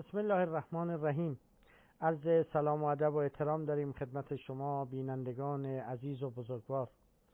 بسم الله الرحمن الرحیم. عرض سلام و ادب و احترام داریم خدمت شما بینندگان عزیز و بزرگوار.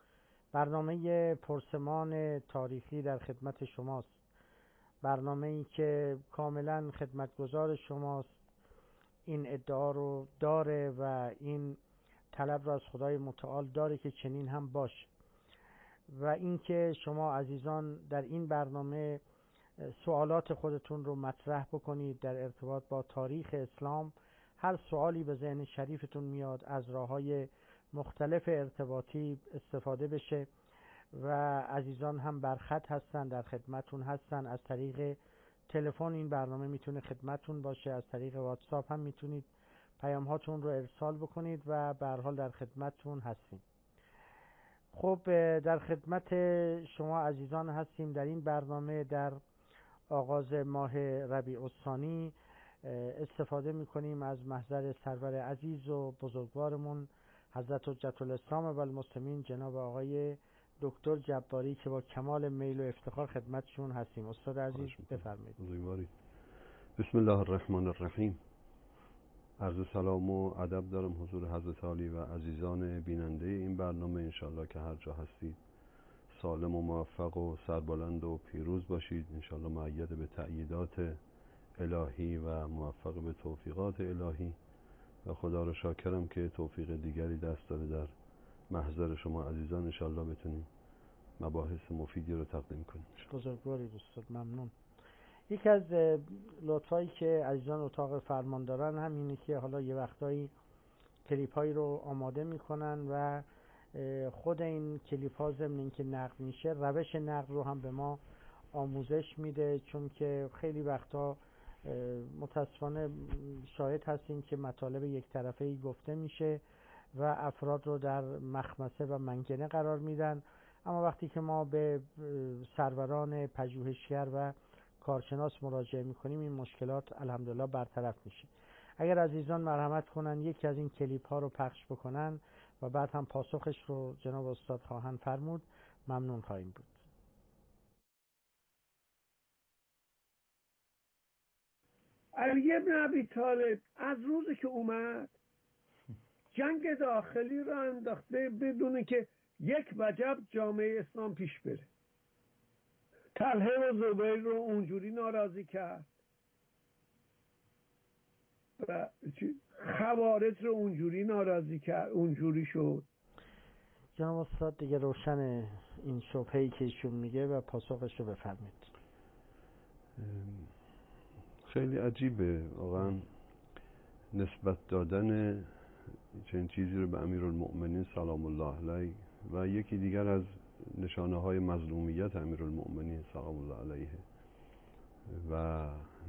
برنامه پرسمان تاریخی در خدمت شماست. برنامه‌ای که کاملا خدمتگزار شماست. این ادعا رو داره و این طلب رو از خدای متعال داره که چنین هم باشه، و اینکه شما عزیزان در این برنامه سوالات خودتون رو مطرح بکنید در ارتباط با تاریخ اسلام. هر سوالی به ذهن شریفتون میاد از راه‌های مختلف ارتباطی استفاده بشه، و عزیزان هم برخط هستن، در خدمتون هستن. از طریق تلفن این برنامه میتونه خدمتون باشه، از طریق واتساپ هم میتونید پیام هاتون رو ارسال بکنید و به هر حال در خدمتون هستیم. خب در خدمت شما عزیزان هستیم در این برنامه. در آغاز ماه ربیع الثانی استفاده میکنیم از محضر سرور عزیز و بزرگوارمون حضرت حجت الاسلام و المسلمین جناب آقای دکتر جباری که با کمال میل و افتخار خدمتشون هستیم. استاد عزیز بفرمایید. بزرگواری. بسم الله الرحمن الرحیم. عرض سلام و ادب دارم حضور حضرت عالی و عزیزان بیننده این برنامه. انشالله که هر جا هستید سالم و موفق و سربلند و پیروز باشید. انشالله مؤید به تأییدات الهی و موفق به توفیقات الهی، و خدا رو شاکرم که توفیق دیگری دست داده در محضر شما عزیزان. انشالله بتونیم مباحث مفیدی رو تقدیم کنیم. بزرگواری دوستان، ممنون. یکی از لطفایی که عزیزان اتاق فرمان دارن همینه که حالا یه وقتایی کلیپ هایی رو آماده میکنن و خود این کلیپ ها ضمن اینکه نقد میشه روش نقد رو هم به ما آموزش میده، چون که خیلی وقتا متاسفانه شاهد هستیم که مطالب یک طرفه‌ای گفته میشه و افراد رو در مخمسه و منگنه قرار میدن، اما وقتی که ما به سروران پژوهشگر و کارشناس مراجعه میکنیم این مشکلات الحمدلله برطرف میشه. اگر عزیزان مرحمت کنن یکی از این کلیپ ها رو پخش بکنن و بعد هم پاسخش رو جناب استاد خواهند فرمود، ممنون خواهیم بود. علی ابن ابی طالب از روزی که اومد جنگ داخلی رو انداخته بدون که یک وجب جامعه اسلام پیش بره. طلحه و زبیر رو اونجوری ناراضی کرد و خوارج رو اونجوری ناراضی کرد، اونجوری شد. جناب استاد دیگه روشن این شبهه‌ای که ایشون میگه و پاسخش رو بفرمایید. خیلی عجیبه واقعا نسبت دادن چنین چیزی رو به امیرالمؤمنین سلام الله علیه و یکی دیگر از نشانه های مظلومیت امیرالمؤمنین سلام الله علیه. و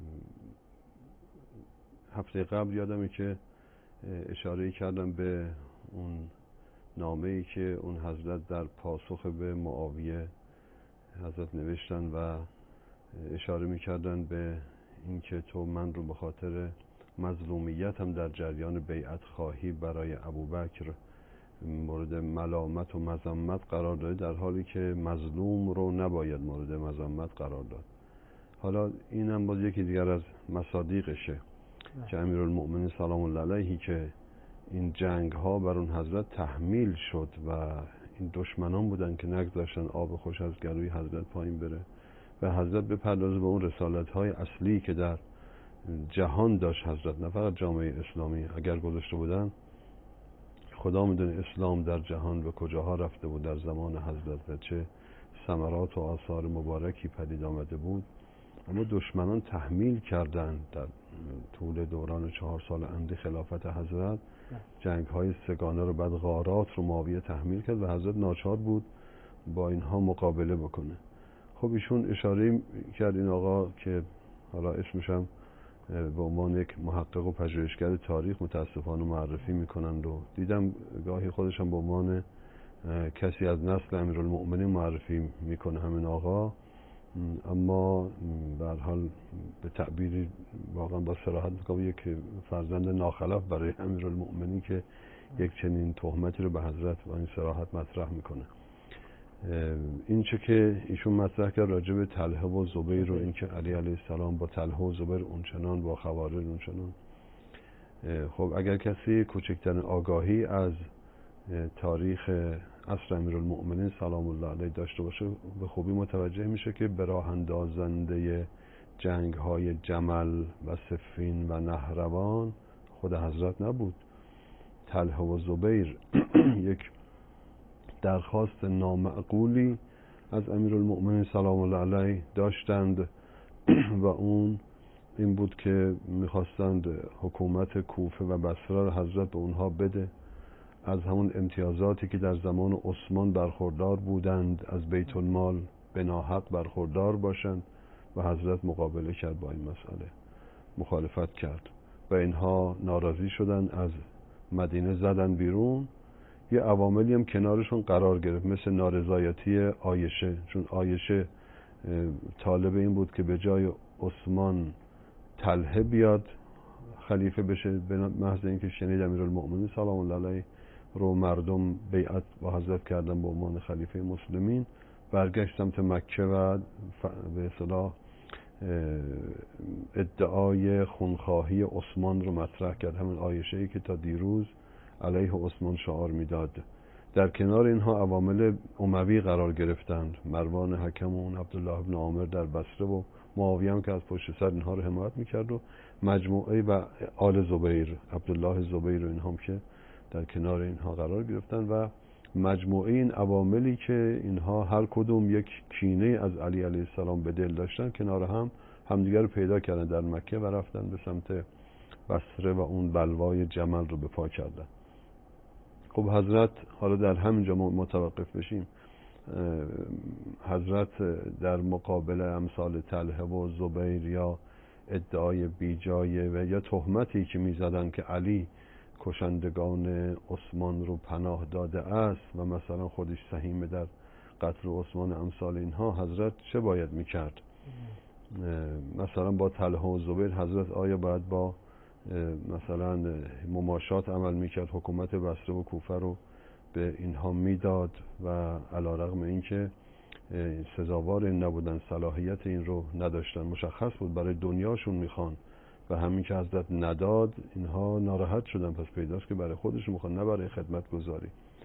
هفته قبل یادمه که اشاره کردم به اون نامه‌ای که اون حضرت در پاسخ به معاویه حضرت نوشتن و اشاره می‌کردن به اینکه تو من رو به خاطر مظلومیت هم در جریان بیعت خواهی برای ابوبکر مورد ملامت و مذمت قرار داده، در حالی که مظلوم رو نباید مورد مذمت قرار داد. حالا این هم باز یکی دیگر از مصادیقشه که امیرالمؤمنین سلام الله علیه که این جنگ ها بر اون حضرت تحمیل شد و این دشمنان بودن که نگذاشتن آب خوش از گلوی حضرت پایین بره و حضرت بپردازه به اون رسالت های اصلی که در جهان داشت حضرت، نه فقط جامعه اسلامی. اگر گذاشته بودن خدا میدونه اسلام در جهان به کجاها رفته بود در زمان حضرت و چه ثمرات و آثار مبارکی پدید آمده بود. اما دشمنان تحمیل کردند در طول دوران 4 سال اندی خلافت حضرت جنگ های سگانه رو، بعد غارات رو معاویه تحمیل کرد و حضرت ناچار بود با اینها مقابله بکنه. خب ایشون اشاره کرد این آقا که حالا اسمشم به عنوان یک محقق و پژوهشگر تاریخ متاسفانه معرفی میکنند و دیدم گاهی خودشم به عنوان کسی از نسل امیرالمؤمنین معرفی میکنه همین آقا، اما به هر حال به تعبیری واقعا با صراحت میگم یک فرزند ناخلف برای امیرالمؤمنین که یک چنین تهمتی رو به حضرت با این صراحت مطرح میکنه. این چه که ایشون مطرح کرد راجع به طلحه و زبیر و این که علی علیه السلام با طلحه و زبیر اونچنان، با خوارج اونچنان. خب اگر کسی کوچکترین آگاهی از تاریخ عصر امیرالمؤمنین سلام الله علیه داشته باشه به خوبی متوجه میشه که به راه اندازنده جنگ های جمل و صفین و نهروان خود حضرت نبود. طلحه و زبیر یک درخواست نامعقولی از امیرالمؤمنین سلام الله علیه داشتند و اون این بود که میخواستند حکومت کوفه و بصره را حضرت به اونها بده، از همون امتیازاتی که در زمان عثمان برخوردار بودند از بیت المال به ناحق برخوردار باشند و حضرت مقابله کرد با این مسئله، مخالفت کرد و اینها ناراضی شدند، از مدینه زدن بیرون. یه عواملی هم کنارشون قرار گرفت مثل نارضایتی عایشه، چون عایشه طالب این بود که به جای عثمان طلحه بیاد خلیفه بشه، به محض اینکه شنید امیرالمؤمنین سلام الله علیه رو مردم بیعت با حضرت کردن به عنوان خلیفه مسلمین، برگشت سمت مکه و به اصطلاح ادعای خونخواهی عثمان رو مطرح کرد، همین عایشه‌ای که تا دیروز علیه عثمان شعار میداد. در کنار اینها عوامل اموی قرار گرفتند، مروان حکم و عبدالله ابن عامر در بصره و معاویه هم که از پشت سر اینها رو حمایت میکرد و مجموعه و آل زبیر، عبدالله زبیر و اینها هم که در کنار اینها قرار گرفتن و مجموعه این عواملی که اینها هر کدوم یک کینه از علی علیه السلام به دل داشتن کنار هم همدیگر رو پیدا کردن در مکه و رفتن به سمت بصره و اون بلوای جمل رو به پا کردن. خب حضرت، حالا در همینجا متوقف بشیم، حضرت در مقابل امثال طلحه و زبیر یا ادعای بیجایه و یا تهمتی که میزدن که علی کشندگان عثمان رو پناه داده است و مثلا خودش سهیم در قتل عثمان امثال اینها، حضرت چه باید میکرد؟ مثلا با طلحه و زبیر حضرت آیا باید با مثلا مماشات عمل میکرد، حکومت بصره و کوفه رو به اینها میداد و علیرغم اینکه سزاوار نبودن، صلاحیت این رو نداشتن، مشخص بود برای دنیاشون میخوان و همین که حضرت نداد اینها ناراحت شدن، پس پیداست که برای خودشون میخوان نه برای خدمت گذاری.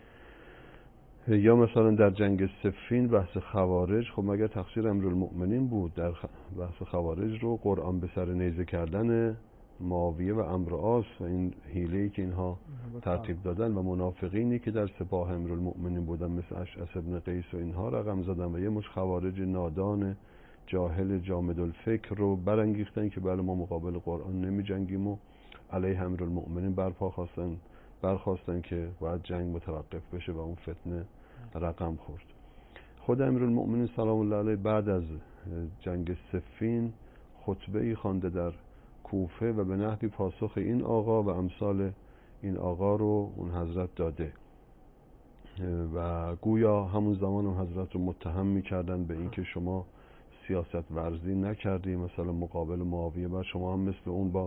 یا مثلا در جنگ صفین بحث خوارج، خب مگر تقصیر امیرالمؤمنین بود؟ در بحث خوارج رو قرآن به سر نیزه کردن معاویه و عمرو العاص و این حیله‌ای که اینها ترتیب دادن و منافقینی که در سپاه امیرالمؤمنین بودن مثل اشعث ابن قیس و اینها رقم زدن و یه مش خوارج نادان جاهل جامد الفکر رو برانگیختن که بله ما مقابل قرآن نمی جنگیم و علیه امیرالمؤمنین برخواستن که باید جنگ متوقف بشه و اون فتنه رقم خورد. خود امیرالمؤمنین سلام الله علیه بعد از جنگ صفین خطبه‌ای خوانده در کوفه و به نحوی پاسخ این آقا و امثال این آقا رو اون حضرت داده و گویا همون زمان هم حضرت رو متهم می‌کردن به اینکه شما سیاست ورزی نکردی، مثلا مقابل معاویه و شما هم مثل اون با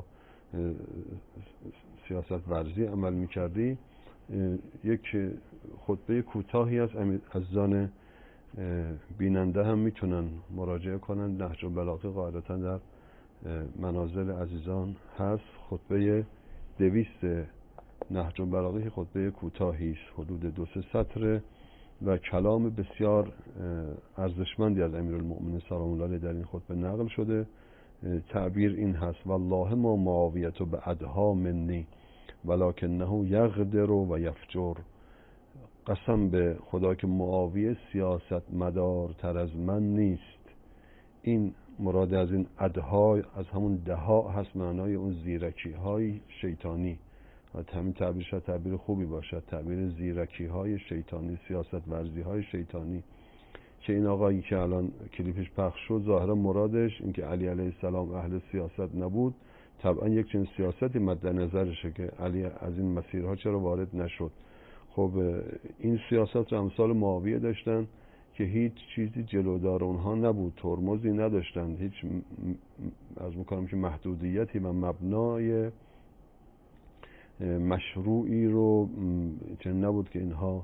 سیاست ورزی عمل می‌کردی. یک خطبه کوتاهی از عزیزان بیننده هم میتونن مراجعه کنن، نهج البلاغه قاعدتاً در منازل عزیزان هست. خطبه 200 نهج البلاغه خطبه کوتاهی است، حدود 2-3 سطر و کلام بسیار ارزشمندی از امیرالمؤمنین سلام الله علیه در این خطبه نقل شده. تعبیر این هست: والله ما معاویه بعدها منی ولکنه یغدر و یفجر. قسم به خدا که معاویه سیاست مدارتر از من نیست. این مراد از این ادها از همون دها هست، معنای اون زیرکی های شیطانی. همین تعبیر شاید تعبیر خوبی باشد، تعبیر زیرکی های شیطانی، سیاست ورزی های شیطانی. که این آقایی که الان کلیپش پخش شد ظاهرا مرادش این که علی علیه السلام اهل سیاست نبود، طبعا یک چنین سیاستی مد نظرشه که علی از این مسیرها چرا وارد نشد. خب این سیاست رو امثال معاویه داشتن که هیچ چیزی جلودار اونها نبود، ترمزی نداشتند، هیچ از میکنم که محدودیتی و مبنای مشروعی رو چنین نبود که اینها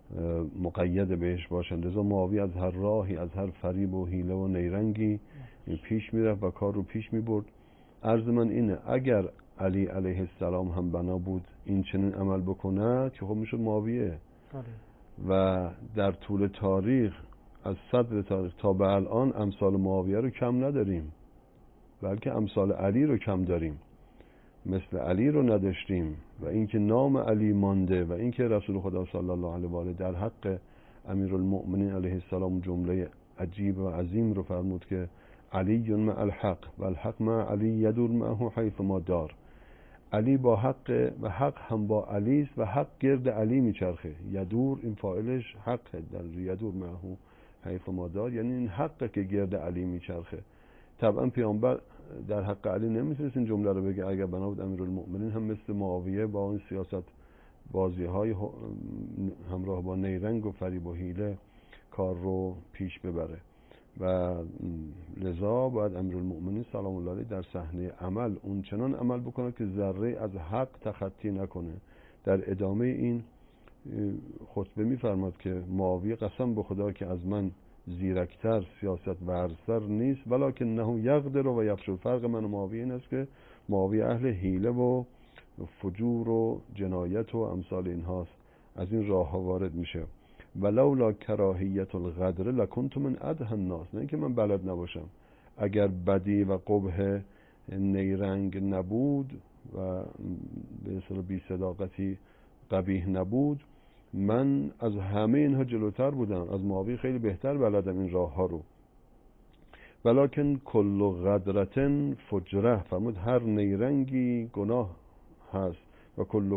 مقید بهش باشند. لذا معاویه از هر راهی، از هر فریب و حیله و نیرنگی پیش میرفت و کار رو پیش میبرد. عرض من اینه اگر علی علیه السلام هم بنا بود این چنین عمل بکنه که خب میشد معاویه. و در طول تاریخ از صدر تاریخ تا به الان امثال معاویه رو کم نداریم، بلکه امثال علی رو کم داریم، مثل علی رو نداشتیم. و اینکه نام علی مانده و اینکه رسول خدا صلی الله علیه و آله در حق امیرالمؤمنین علیه السلام جمله عجیب و عظیم رو فرمود که علی مع الحق و الحق مع علی یدور معه حیث ما دار. علی با حق و حق هم با علی است و حق گرد علی میچرخه. یدور این فاعلش حق در یدور معه حیث ما دار، یعنی این حقه که گرد علی میچرخه. طبعا پیامبر در حق علی نمیتونست این جمله رو بگه اگر بنا بود امیرالمؤمنین هم مثل معاویه با این سیاست بازی های همراه با نیرنگ و فریب و حیله کار رو پیش ببره. و لذا باید امیرالمؤمنین سلام الله علیه در صحنه عمل اون چنان عمل بکنه که ذره از حق تخطی نکنه. در ادامه این خطبه میفرماد که معاویه قسم به خدا که از من زیرکتر سیاست ورزتر نیست، ولکن نه یقدر و یفشل. فرق من و معاویه این است که معاویه اهل حیله و فجور و جنایت و امثال اینهاست، از این راه ها وارد میشه. ولولا کراهیت الغدر لکنت من ادهن الناس. نه اینکه من بلد نباشم، اگر بدی و قبح نیرنگ نبود و به اصطلاح بی صداقتی قبیح نبود، من از همه اینها جلوتر بودم، از معاویه خیلی بهتر بلدم این راه ها رو. ولکن کل غدرتن فجره، فرمود هر نیرنگی گناه هست، و کل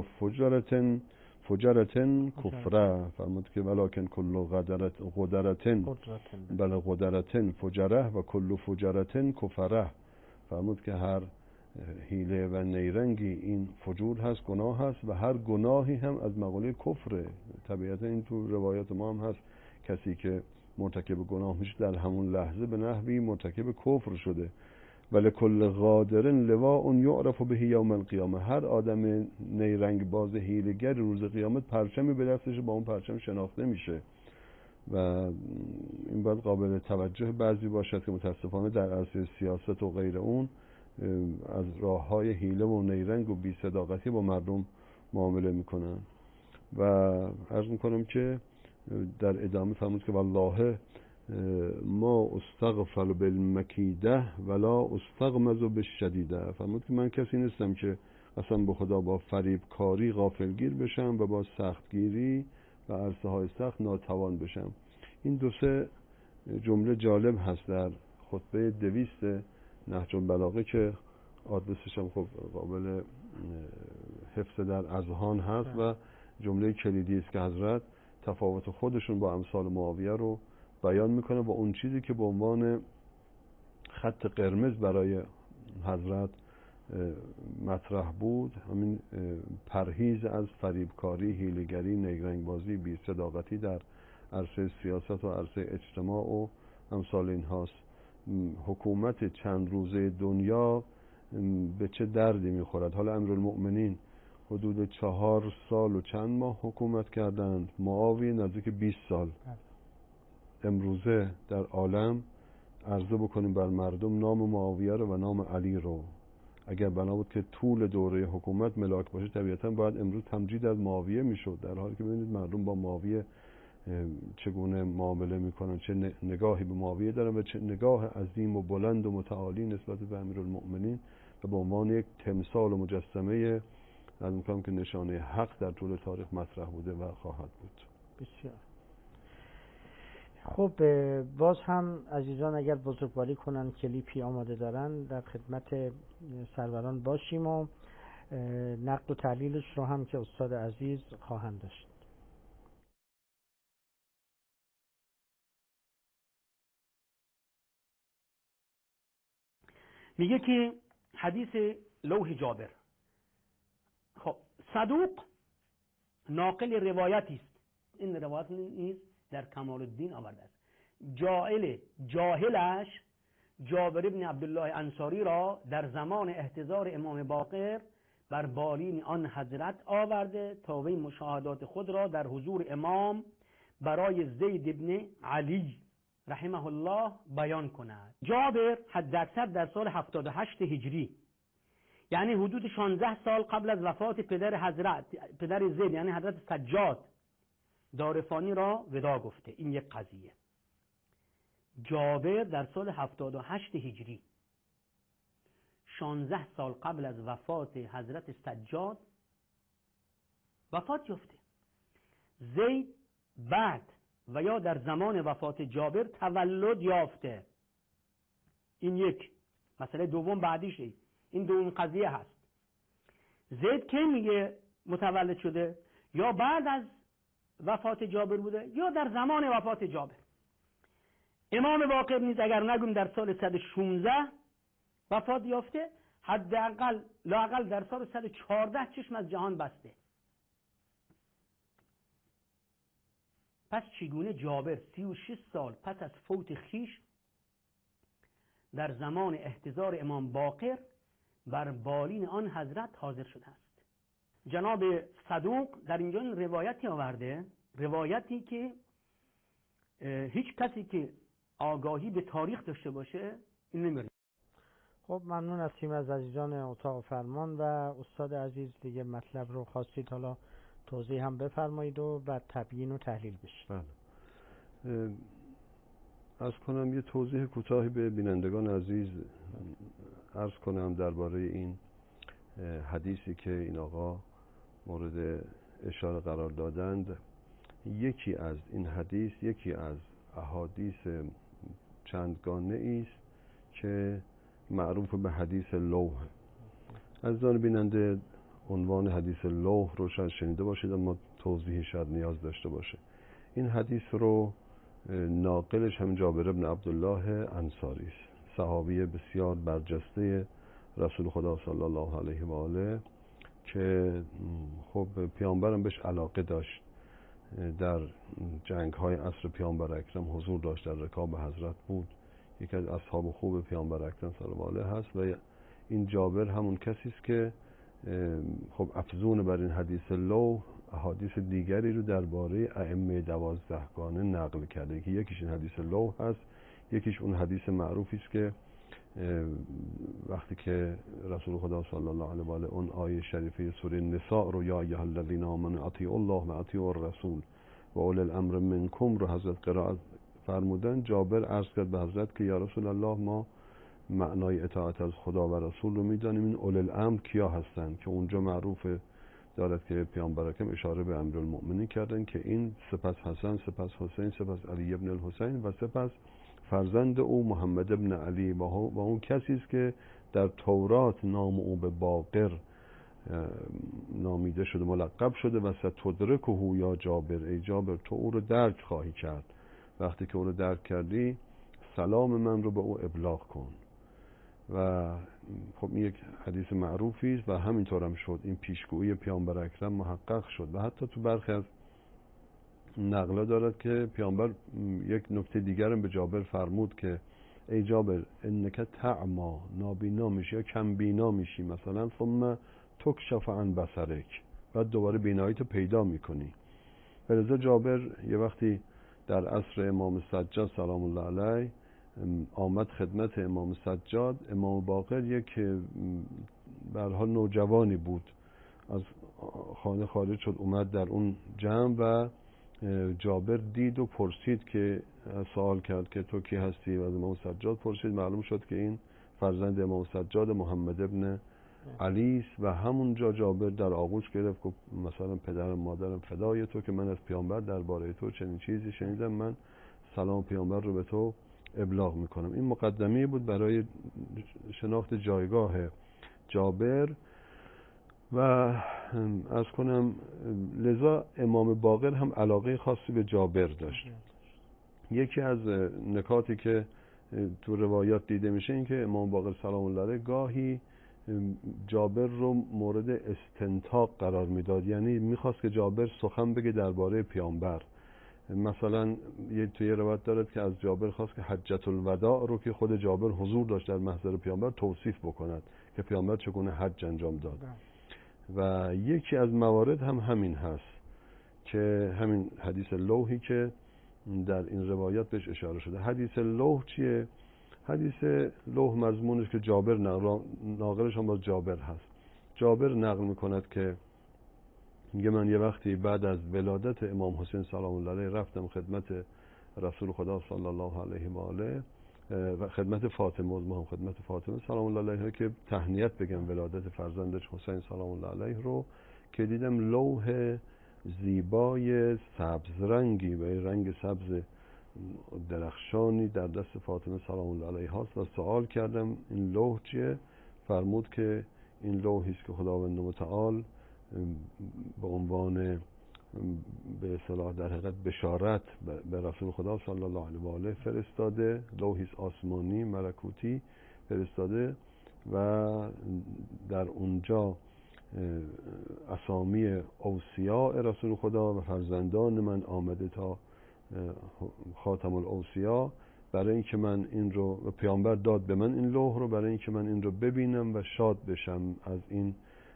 فجرتن کفره. فرمود که ولکن کل غدرتن بله غدرتن فجره و کل فجرتن کفره. فرمود که هر حیله و نیرنگی این فجور هست، گناه هست، و هر گناهی هم از مقوله کفره. طبیعتا این تو روایات ما هم هست، کسی که مرتکب گناه میشه در همون لحظه به نحوی مرتکب کفر شده. ولی کل غادر لواء یعرف به یوم القیامه. هر آدم نیرنگ باز حیله‌گر روز قیامت پرچمی به دستش، با اون پرچم شناخته میشه. و این باید قابل توجه بعضی باشد که متاسفانه در عرصه سیاست و غیر اون از راه‌های حیله و نیرنگ و بی‌صداقتی با مردم معامله میکنن. و عرض میکنم که در ادامه فرمود که والله ما استغفر بالمکیده ولا استغمز بالشدیده. فرمود که من کسی نیستم که اصلا به خدا با فریب کاری غافلگیر بشم و با سختگیری و عرصه های سخت ناتوان بشم. این دو سه جمله جالب هست در خطبه 200 نهج البلاغه که آدرسش هم خب قابل حفظ در اذهان هست و جمله کلیدی است که حضرت تفاوت خودشون با امثال معاویه رو بیان میکنه و اون چیزی که به عنوان خط قرمز برای حضرت مطرح بود، همین پرهیز از فریبکاری، حیله‌گری، نیرنگبازی، بی‌صداقتی در عرصه سیاست و عرصه اجتماع و امثال این هاست. حکومت چند روزه دنیا به چه دردی میخورد؟ حالا امیرالمؤمنین حدود 4 سال و چند ماه حکومت کردند، معاویه نزدیک 20 سال. امروزه در عالم عرضه بکنیم بر مردم نام معاویه رو و نام علی رو. اگر بنا بود که طول دوره حکومت ملاک باشه، طبیعتا باید امروز تمجید از معاویه میشد، در حالی که ببینید مردم با معاویه چگونه معامله میکنن، چه نگاهی به معاویه دارن و چه نگاه عظیم و بلند و متعالی نسبت به امیرالمؤمنین و به عنوان یک تمثال و مجسمه از میکنم که نشانه حق در طول تاریخ مطرح بوده و خواهد بود. بسیار خب، باز هم عزیزان اگر بزرگواری کنن کلیپی آماده دارن در خدمت سروران باشیم و نقد و تحلیلش رو هم که استاد عزیز خواهند داشت. میگه که حدیث لوح جابر، خب صدوق ناقل روایتی است، این روایت نیست در کمال الدین آورده است. جاهلش جابر ابن عبدالله انصاری را در زمان احتضار امام باقر بر بالین آن حضرت آورده تا وی مشاهدات خود را در حضور امام برای زید ابن علی رحمه الله بیان کند. جابر حداکثر در سال 78 هجری، یعنی حدود 16 سال قبل از وفات پدر زید یعنی حضرت سجاد دارفانی را ودا گفته. این یک قضیه. جابر در سال 78 هجری 16 سال قبل از وفات حضرت سجاد وفات یافته. زید بعد و یا در زمان وفات جابر تولد یافته. این یک مسئله. دوم بعدیشه، این دوم قضیه هست. زید کی میگه متولد شده؟ یا بعد از وفات جابر بوده یا در زمان وفات جابر. امام باقر نیز اگر نگویم در سال 116 وفات یافته، حداقل لااقل در سال 114 چشم از جهان بسته. پس چگونه جابر 36 سال پس از فوت خویش در زمان احتضار امام باقر بر بالین آن حضرت حاضر شده است؟ جناب صدوق در اینجا روایتی آورده، روایتی که هیچ کسی که آگاهی به تاریخ داشته باشه این نمیره. خب ممنون هستیم از عزیزان اتاق فرمان. و استاد عزیز دیگه مطلب رو خواستید حالا توضیح هم بفرمایید و بعد تبیین و تحلیل بشه. بله. عرض کنم یه توضیح کوتاهی به بینندگان عزیز عرض کنم درباره این حدیثی که این آقا مورد اشاره قرار دادند. یکی از این حدیث یکی از احادیث چندگانه است که معروف به حدیث لوح. عزیزان بیننده عنوان حدیث لوح رو شاید شنیده باشید اما توضیحی شاید نیاز داشته باشه. این حدیث رو ناقلش هم جابر ابن عبدالله انصاری است، صحابی بسیار برجسته رسول خدا صلی الله علیه و آله که خب پیامبرم بهش علاقه داشت، در جنگ‌های عصر پیامبر اکرم حضور داشت، در رکاب حضرت بود، یکی از اصحاب خوب پیامبر اکرم صلی الله علیه هست. و این جابر همون کسی است که خب افزون بر این حدیث لوح احادیث دیگری رو درباره ائمه 12گانه نقل کرده که یکیش این حدیث لوح هست، یکیش اون حدیث معروفی است که وقتی که رسول خدا صلی الله علیه و آله اون آیه شریفه سوره نساء رو یا ایها الذین آمنوا اطیعوا الله و اطیعوا الرسول و اولی الامر منکم رو حضرت قرائت فرمودن، جابر عرض کرد به حضرت که یا رسول الله ما معنای اطاعت از خدا و رسول رو میدانیم، این اولی الامر کیا هستن؟ که اونجا معروف دارد که پیامبر اکرم اشاره به امیرالمؤمنین کردن که این سپس حسن، سپس حسین، سپس علی ابن الحسین و سپس فرزند او محمد ابن علی و اون کسی است که در تورات نام او به باقر نامیده شده، ملقب شده و ستدرکه یا جابر، ای جابر تو او رو درک خواهی کرد، وقتی که او رو درک کردی سلام من رو به او ابلاغ کن. و خب این یک حدیث معروفی است و همینطور هم شد، این پیشگویی پیامبر اکرم محقق شد. و حتی تو برخی از نقلا دارد که پیامبر یک نکته دیگر هم به جابر فرمود که ای جابر انک تعما، نابینا میشی یا کم بینا میشی مثلا، ثم تکشف عن بصرک، بعد دوباره بیناییتو پیدا میکنی. ولذا جابر یه وقتی در عصر امام سجاد سلام الله علیه آمد خدمت امام سجاد، امام باقر یک به هر حال نوجوانی بود، از خانه خارج شد اومد در اون جمع و جابر دید و پرسید که سوال کرد که تو کی هستی؟ و از امام سجاد پرسید، معلوم شد که این فرزند امام سجاد محمد ابن علی است. و همونجا جابر در آغوش گرفت که مثلا پدرم مادرم فدای تو که من از پیامبر درباره تو چنین چیزی شنیدم، من سلام پیامبر رو به تو ابلاغ میکنم. این مقدمه بود برای شناخت جایگاه جابر. و از کنم لذا امام باقر هم علاقه خاصی به جابر داشت. یکی از نکاتی که تو روایات دیده میشه این که امام باقر سلام الله علیه گاهی جابر رو مورد استنطاق قرار میداد، یعنی میخواست که جابر سخن بگه درباره پیامبر. مثلا توی روایت دارد که از جابر خواست که حجت الوداع رو که خود جابر حضور داشت در محضر پیامبر توصیف بکند که پیامبر چگونه حج انجام داد. و یکی از موارد هم همین هست که همین حدیث لوحی که در این روایت بهش اشاره شده. حدیث لوح چیه؟ حدیث لوح مضمونش که جابر ناقلش هم باز جابر هست. جابر نقل میکند که میگه من یه وقتی بعد از ولادت امام حسین سلام الله علیه رفتم خدمت رسول خدا صلی الله علیه و آله و خدمت فاطمه، ما هم خدمت فاطمه سلام الله علیها که تهنیت بگم ولادت فرزندش حسین سلام الله علیه رو، که دیدم لوح زیبای سبز رنگی و رنگ سبز درخشانی در دست فاطمه سلام الله علیها است و سوال کردم این لوح چیه؟ فرمود که این لوحی است که خداوند متعال به عنوان به اصطلاح در حقیقت بشارت به رسول خدا صلی الله علیه و آله فرستاده، لوحی آسمانی ملکوتی فرستاده و در اونجا اسامی اوصیاء رسول خدا و فرزندان من آمده تا خاتم الاوصیاء، برای اینکه من این رو، پیامبر داد به من این لوح رو برای اینکه من این رو ببینم و شاد بشم از این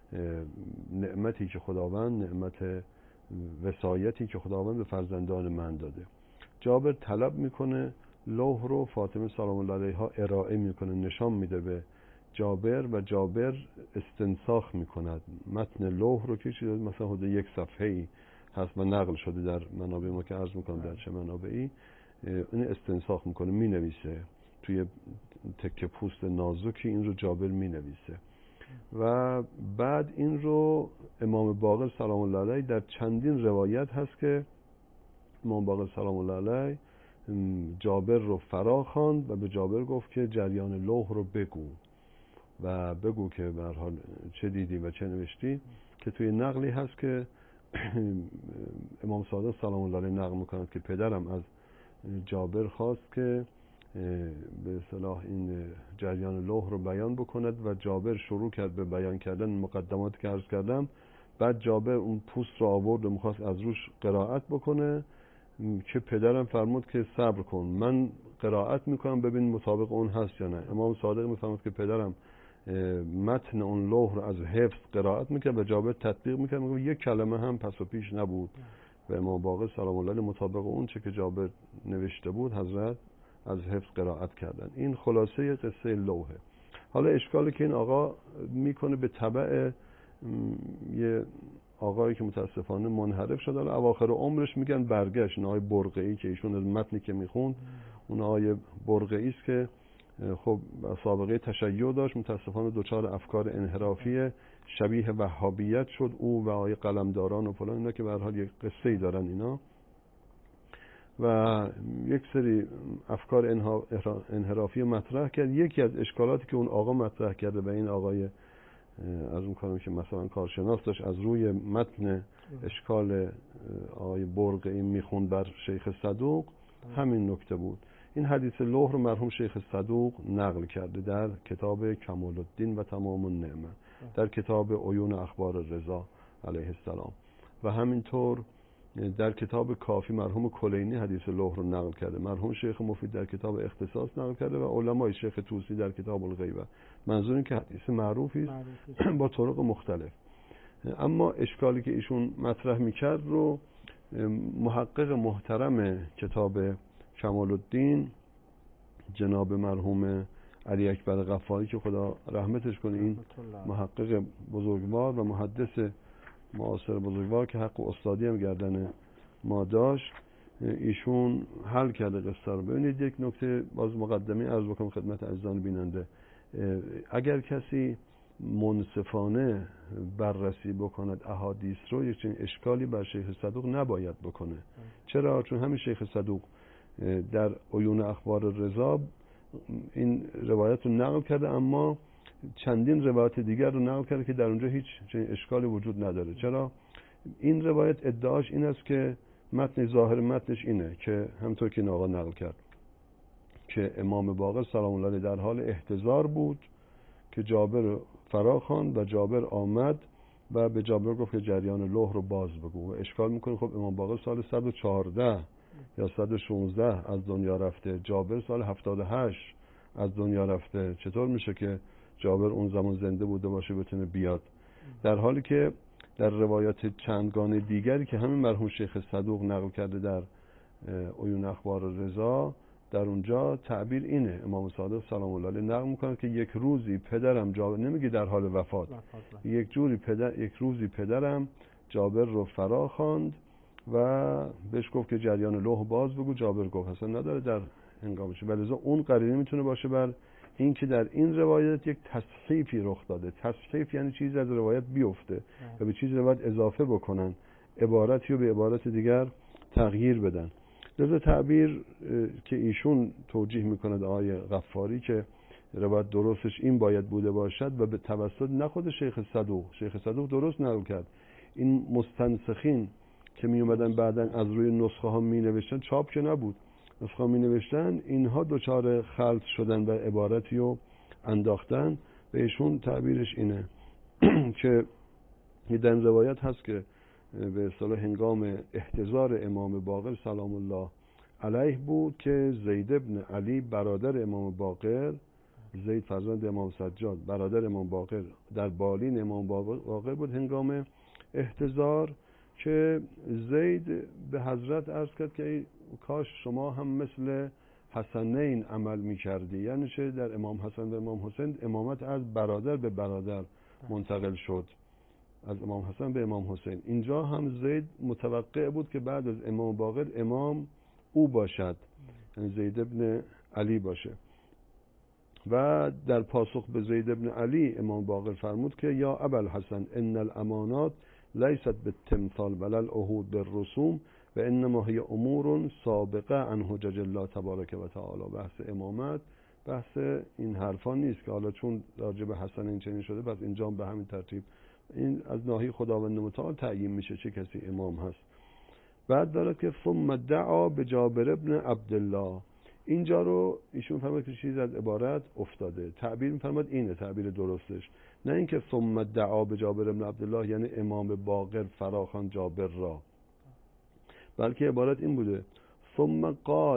نعمتی که خداوند، نعمت وصایتی که خداوند به فرزندان من داده. جابر طلب میکنه لوح رو، فاطمه سلام الله علیها ارائه میکنه، نشان میده به جابر و جابر استنساخ میکند متن لوح رو که چیزی مثلا حدود 1 صفحه‌ای هست و نقل شده در منابع ما که عرض میکنم در چه منابعی، این استنساخ میکنه، مینویسه توی تکه پوست نازکی، این رو جابر مینویسه و بعد این رو امام باقر سلام الله علیه در چندین روایت هست که امام باقر سلام الله علیه جابر رو فرا خواند و به جابر گفت که جریان لوح رو بگو و بگو که به هر حال چه دیدی و چه نوشتی، که توی نقلی هست که امام صادق سلام الله علیه نقل میکند که پدرم از جابر خواست که به اصطلاح این جریان لوح رو بیان بکند و جابر شروع کرد به بیان کردن مقدماتی که عرض کردم. بعد جابر اون پوست رو آورد و میخواست از روش قرائت بکنه که پدرم فرمود که صبر کن، من قرائت میکنم ببین مطابق اون هست یا نه. امام صادق میفرمود که پدرم متن اون لوح رو از حفظ قرائت میکرد و جابر تطبیق میکرد، میگه یک کلمه هم پس و پیش نبود و امام باقر سلام الله علیه مطابق اون چه که جابر نوشته بود حضرت از حفظ قرائت کردن. این خلاصه قصه لوحه. حالا اشکالی که این آقا میکنه به تبع یه آقایی که متاسفانه منحرف شد، حالا اواخر عمرش میگن برگشت، این آقای برقعی که ایشون از متنی که میخوند، اون آقای برقعی است که خب سابقه تشیع داشت، متاسفانه دچار افکار انحرافی شبیه وهابیت شد، او و آقای قلمداران و فلان اینا که به هر حال یک قصه‌ای دارن اینا و یک سری افکار انحرافی مطرح کرد. یکی از اشکالاتی که اون آقا مطرح کرده و این آقای از اون کارم که مثلا کارشناس داشت از روی متن اشکال آقای برقعی میخوند بر شیخ صدوق، همین نکته بود. این حدیث لوح رو مرحوم شیخ صدوق نقل کرده در کتاب کمال الدین و تمام النعمه، در کتاب عیون اخبار رضا علیه السلام و همینطور در کتاب کافی مرحوم کلینی حدیث لوح رو نقل کرده، مرحوم شیخ مفید در کتاب اختصاص نقل کرده و علمای شیخ طوسی در کتاب الغیبه. منظور این که حدیث معروفی است با طرق مختلف. اما اشکالی که ایشون مطرح میکرد رو محقق محترم کتاب کمال الدین جناب مرحوم علی اکبر غفاری که خدا رحمتش کنه، این محقق بزرگوار و محدث معاصر بزرگوار که حق و استادی هم گردن ما داشت، ایشون حل کرده قصه رو. ببینید یک نکته باز مقدمه عرض بکنم خدمت عزیزان بیننده، اگر کسی منصفانه بررسی بکند احادیث رو، یک چنین اشکالی بر شیخ صدوق نباید بکنه. چرا؟ چون همین شیخ صدوق در عیون اخبار رضا این روایت رو نقل کرده، اما چندین روایت دیگر رو نقل کرده که در اونجا هیچ اشکالی وجود نداره. چرا؟ این روایت ادعاش این است که متن ظاهر متنش اینه که همطور که این آقا نقل کرد که امام باقر سلام الله علیه در حال احتضار بود که جابر فرا خواند و جابر آمد و به جابر گفت که جریان لوح رو باز بگو. و اشکال میکنه خب امام باقر سال 114 یا 116 از دنیا رفته، جابر سال 78 از دنیا رفته، چطور میشه که جابر اون زمان زنده بوده باشه بتونه بیاد؟ در حالی که در روایات چندگانه دیگری که همین مرحوم شیخ صدوق نقل کرده در عیون اخبار رضا، در اونجا تعبیر اینه، امام صادق سلام الله علیه نقل میکنه که یک روزی پدرم جابر، نمیگه در حال وفات، یک روزی پدرم جابر رو فرا خواند و بهش گفت که جریان لوح باز بگو. جابر گفت اصلا نداره در هنگامش، ولذا اون قرینه میتونه باشه بر این که در این روایت یک تصحیفی رخ داده. تصحیف یعنی چیزی از روایت بیفته و به چیز روایت اضافه بکنن، عبارتی رو به عبارت دیگر تغییر بدن. لذا تعبیر که ایشون توجیه میکند آقای غفاری که روایت درستش این باید بوده باشد و به توسط نه خود شیخ صدوق درست نقل کرد، این مستنسخین که می اومدن بعدن از روی نسخه ها می نوشتن، چاپ که نبود، نسخه ها می نوشتن، اینها دچار خلط شدن و عبارتی رو انداختن. به ایشون تعبیرش اینه که در روایت هست که به اصطلاح هنگام احتضار امام باقر سلام الله علیه بود که زید ابن علی برادر امام باقر، زید فرزند امام سجاد برادر امام باقر در بالین امام باقر بود هنگام احتضار، که زید به حضرت عرض کرد که کاش شما هم مثل حسنین عمل می کردی، یعنی چه در امام حسن و امام حسین امامت از برادر به برادر منتقل شد، از امام حسن به امام حسین. اینجا هم زید متوقع بود که بعد از امام باقر امام او باشد، یعنی زید ابن علی باشه. و در پاسخ به زید ابن علی امام باقر فرمود که یا ابوالحسن ان الامانات لیست بالتمثال بل العهود بالرسوم و انما هی امور سابقه عن حجج الله تبارک و تعالی. بحث امامت بحث این حرفا نیست که حالا چون راجع به حسن این چنین شده پس اینجا به همین ترتیب این از ناحیه خداوند متعال تعیین میشه چه کسی امام هست. بعد داره که ثم دعا به جابر ابن عبدالله، اینجا رو ایشون فرمود که چیز از عبارت افتاده، تعبیر می‌فرماد اینه تعبیر درستش، نه اینکه ثم دعا به جابر ابن عبدالله یعنی امام باقر فراخوان جابر را، بلکه عبارت این بوده ثم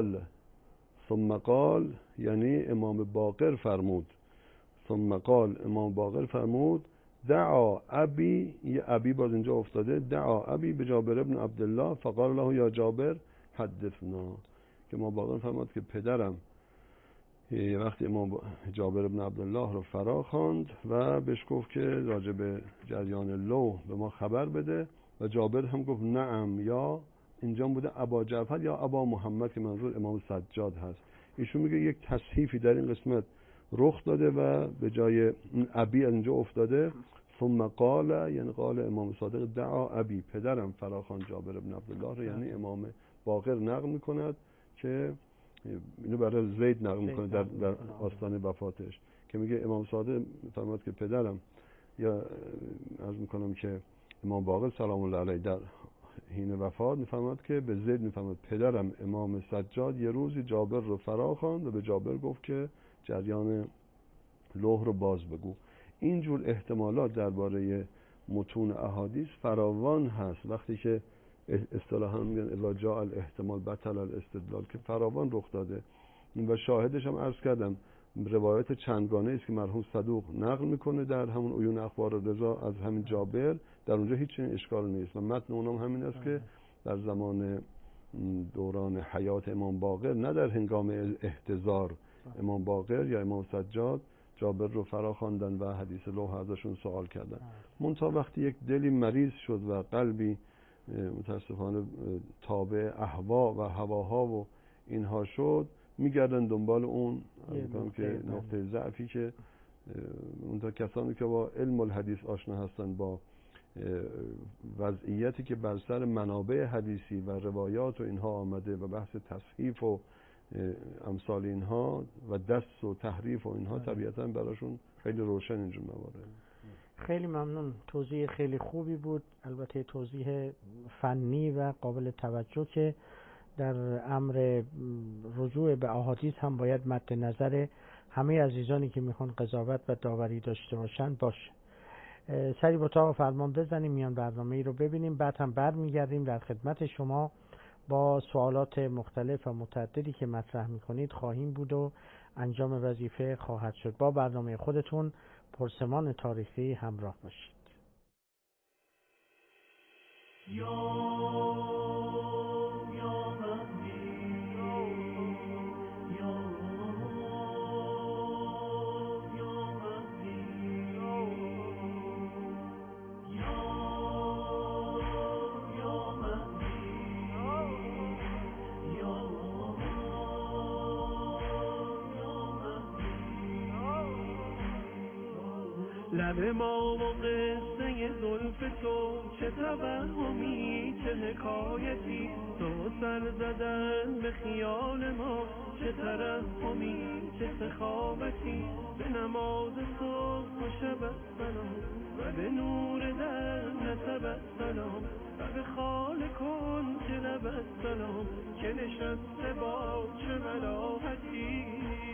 قال یعنی امام باقر فرمود، ثم قال امام باقر فرمود دعا ابی، یه ابی باز اینجا افتاده، دعا ابی به جابر ابن عبدالله فقال له یا جابر حدثنا، که امام باقر فرمود که پدرم یه وقتی امام جابر ابن عبدالله رو فرا خواند و بهش گفت که راجع به جریان لوح به ما خبر بده و جابر هم گفت نعم، یا اینجا بوده ابا جعفر یا ابا محمد که منظور امام سجاد هست. ایشون میگه یک تصحیفی در این قسمت رخ داده و به جای ابی اینجا افتاده ثم قال، یعنی قال امام صادق دعا ابی، پدرم فراخوان جابر ابن عبدالله رو، یعنی امام باقر نقل میکند که اینو برای زید نقل میکنه در آستانه وفاتش که میگه امام صادق فرمود که پدرم، یا عرض میکنم که امام باقر سلام الله علیه در حین وفات میفرماد که به زید میفرماد پدرم امام سجاد یه روزی جابر رو فرا خواند و به جابر گفت که جریان لوح رو باز بگو. اینجور احتمالات درباره متون احادیث فراوان هست، وقتی که اصطلاحا میگن اذا جاء الاحتمال بطل الاستدلال، که فراوان رخ داده و شاهدش هم عرض کردم روایت چندگانه است که مرحوم صدوق نقل میکنه در همون عیون اخبار رضا از همین جابر، در اونجا هیچ اشکال نیست و متن اونم همین است که در زمان دوران حیات امام باقر، نه در هنگام احتضار امام باقر یا امام سجاد، جابر رو فرا خواندن و حدیث لوح ازشون سوال کردن. منتها وقتی یک دلی مریض شد و قلبی متاسفانه تابع اهوا و هواها و اینها شد، میگردن دنبال اون که نقطه ضعفی که اون تا کسانی که با علم الحدیث آشنا هستن، با وضعیتی که بر سر منابع حدیثی و روایات و اینها آمده و بحث تصحیف و امثال اینها و دست و تحریف و اینها طبیعتا براشون خیلی روشن اینجور موارد. خیلی ممنون، توضیح خیلی خوبی بود، البته توضیح فنی و قابل توجه که در امر رجوع به احادیث هم باید مد نظر همه عزیزانی که میخوان قضاوت و داوری داشته باشن باشه. سری با اتاق فرمان بزنیم، میان برنامه ای رو ببینیم، بعد هم برمیگردیم در خدمت شما با سوالات مختلف و متعددی که مطرح میکنید خواهیم بود و انجام وظیفه خواهد شد. با برنامه خودتون پرسمان تاریخی همراه باشید. لب ما و قصه زلف تو چه توهمی چه حکایتی، تو سر زدن به خیال ما چه ترحمی چه سخاوتی، به نماز صبح و شب سلام و به نور در نسب سلام و به خال کن که لب سلام که نشسته با چه ملاحتی،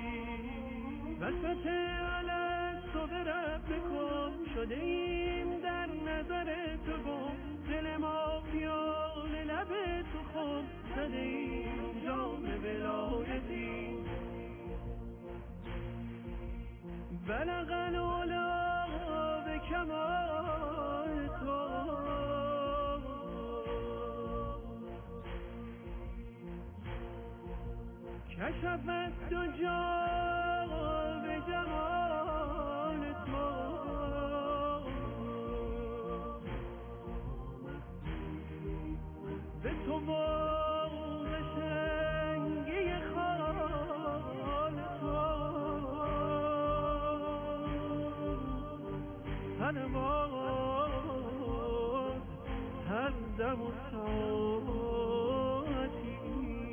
وسط علت تو به رب کن شده ایم در نظر تو گم، دل ما پیال لب تو خون زده ایم جام ولایتی، بلغ العلا به کمال تو کشف الدجا به جمال تو، به تو و قشنگی خال تو صلوات هر دم و ساعتی.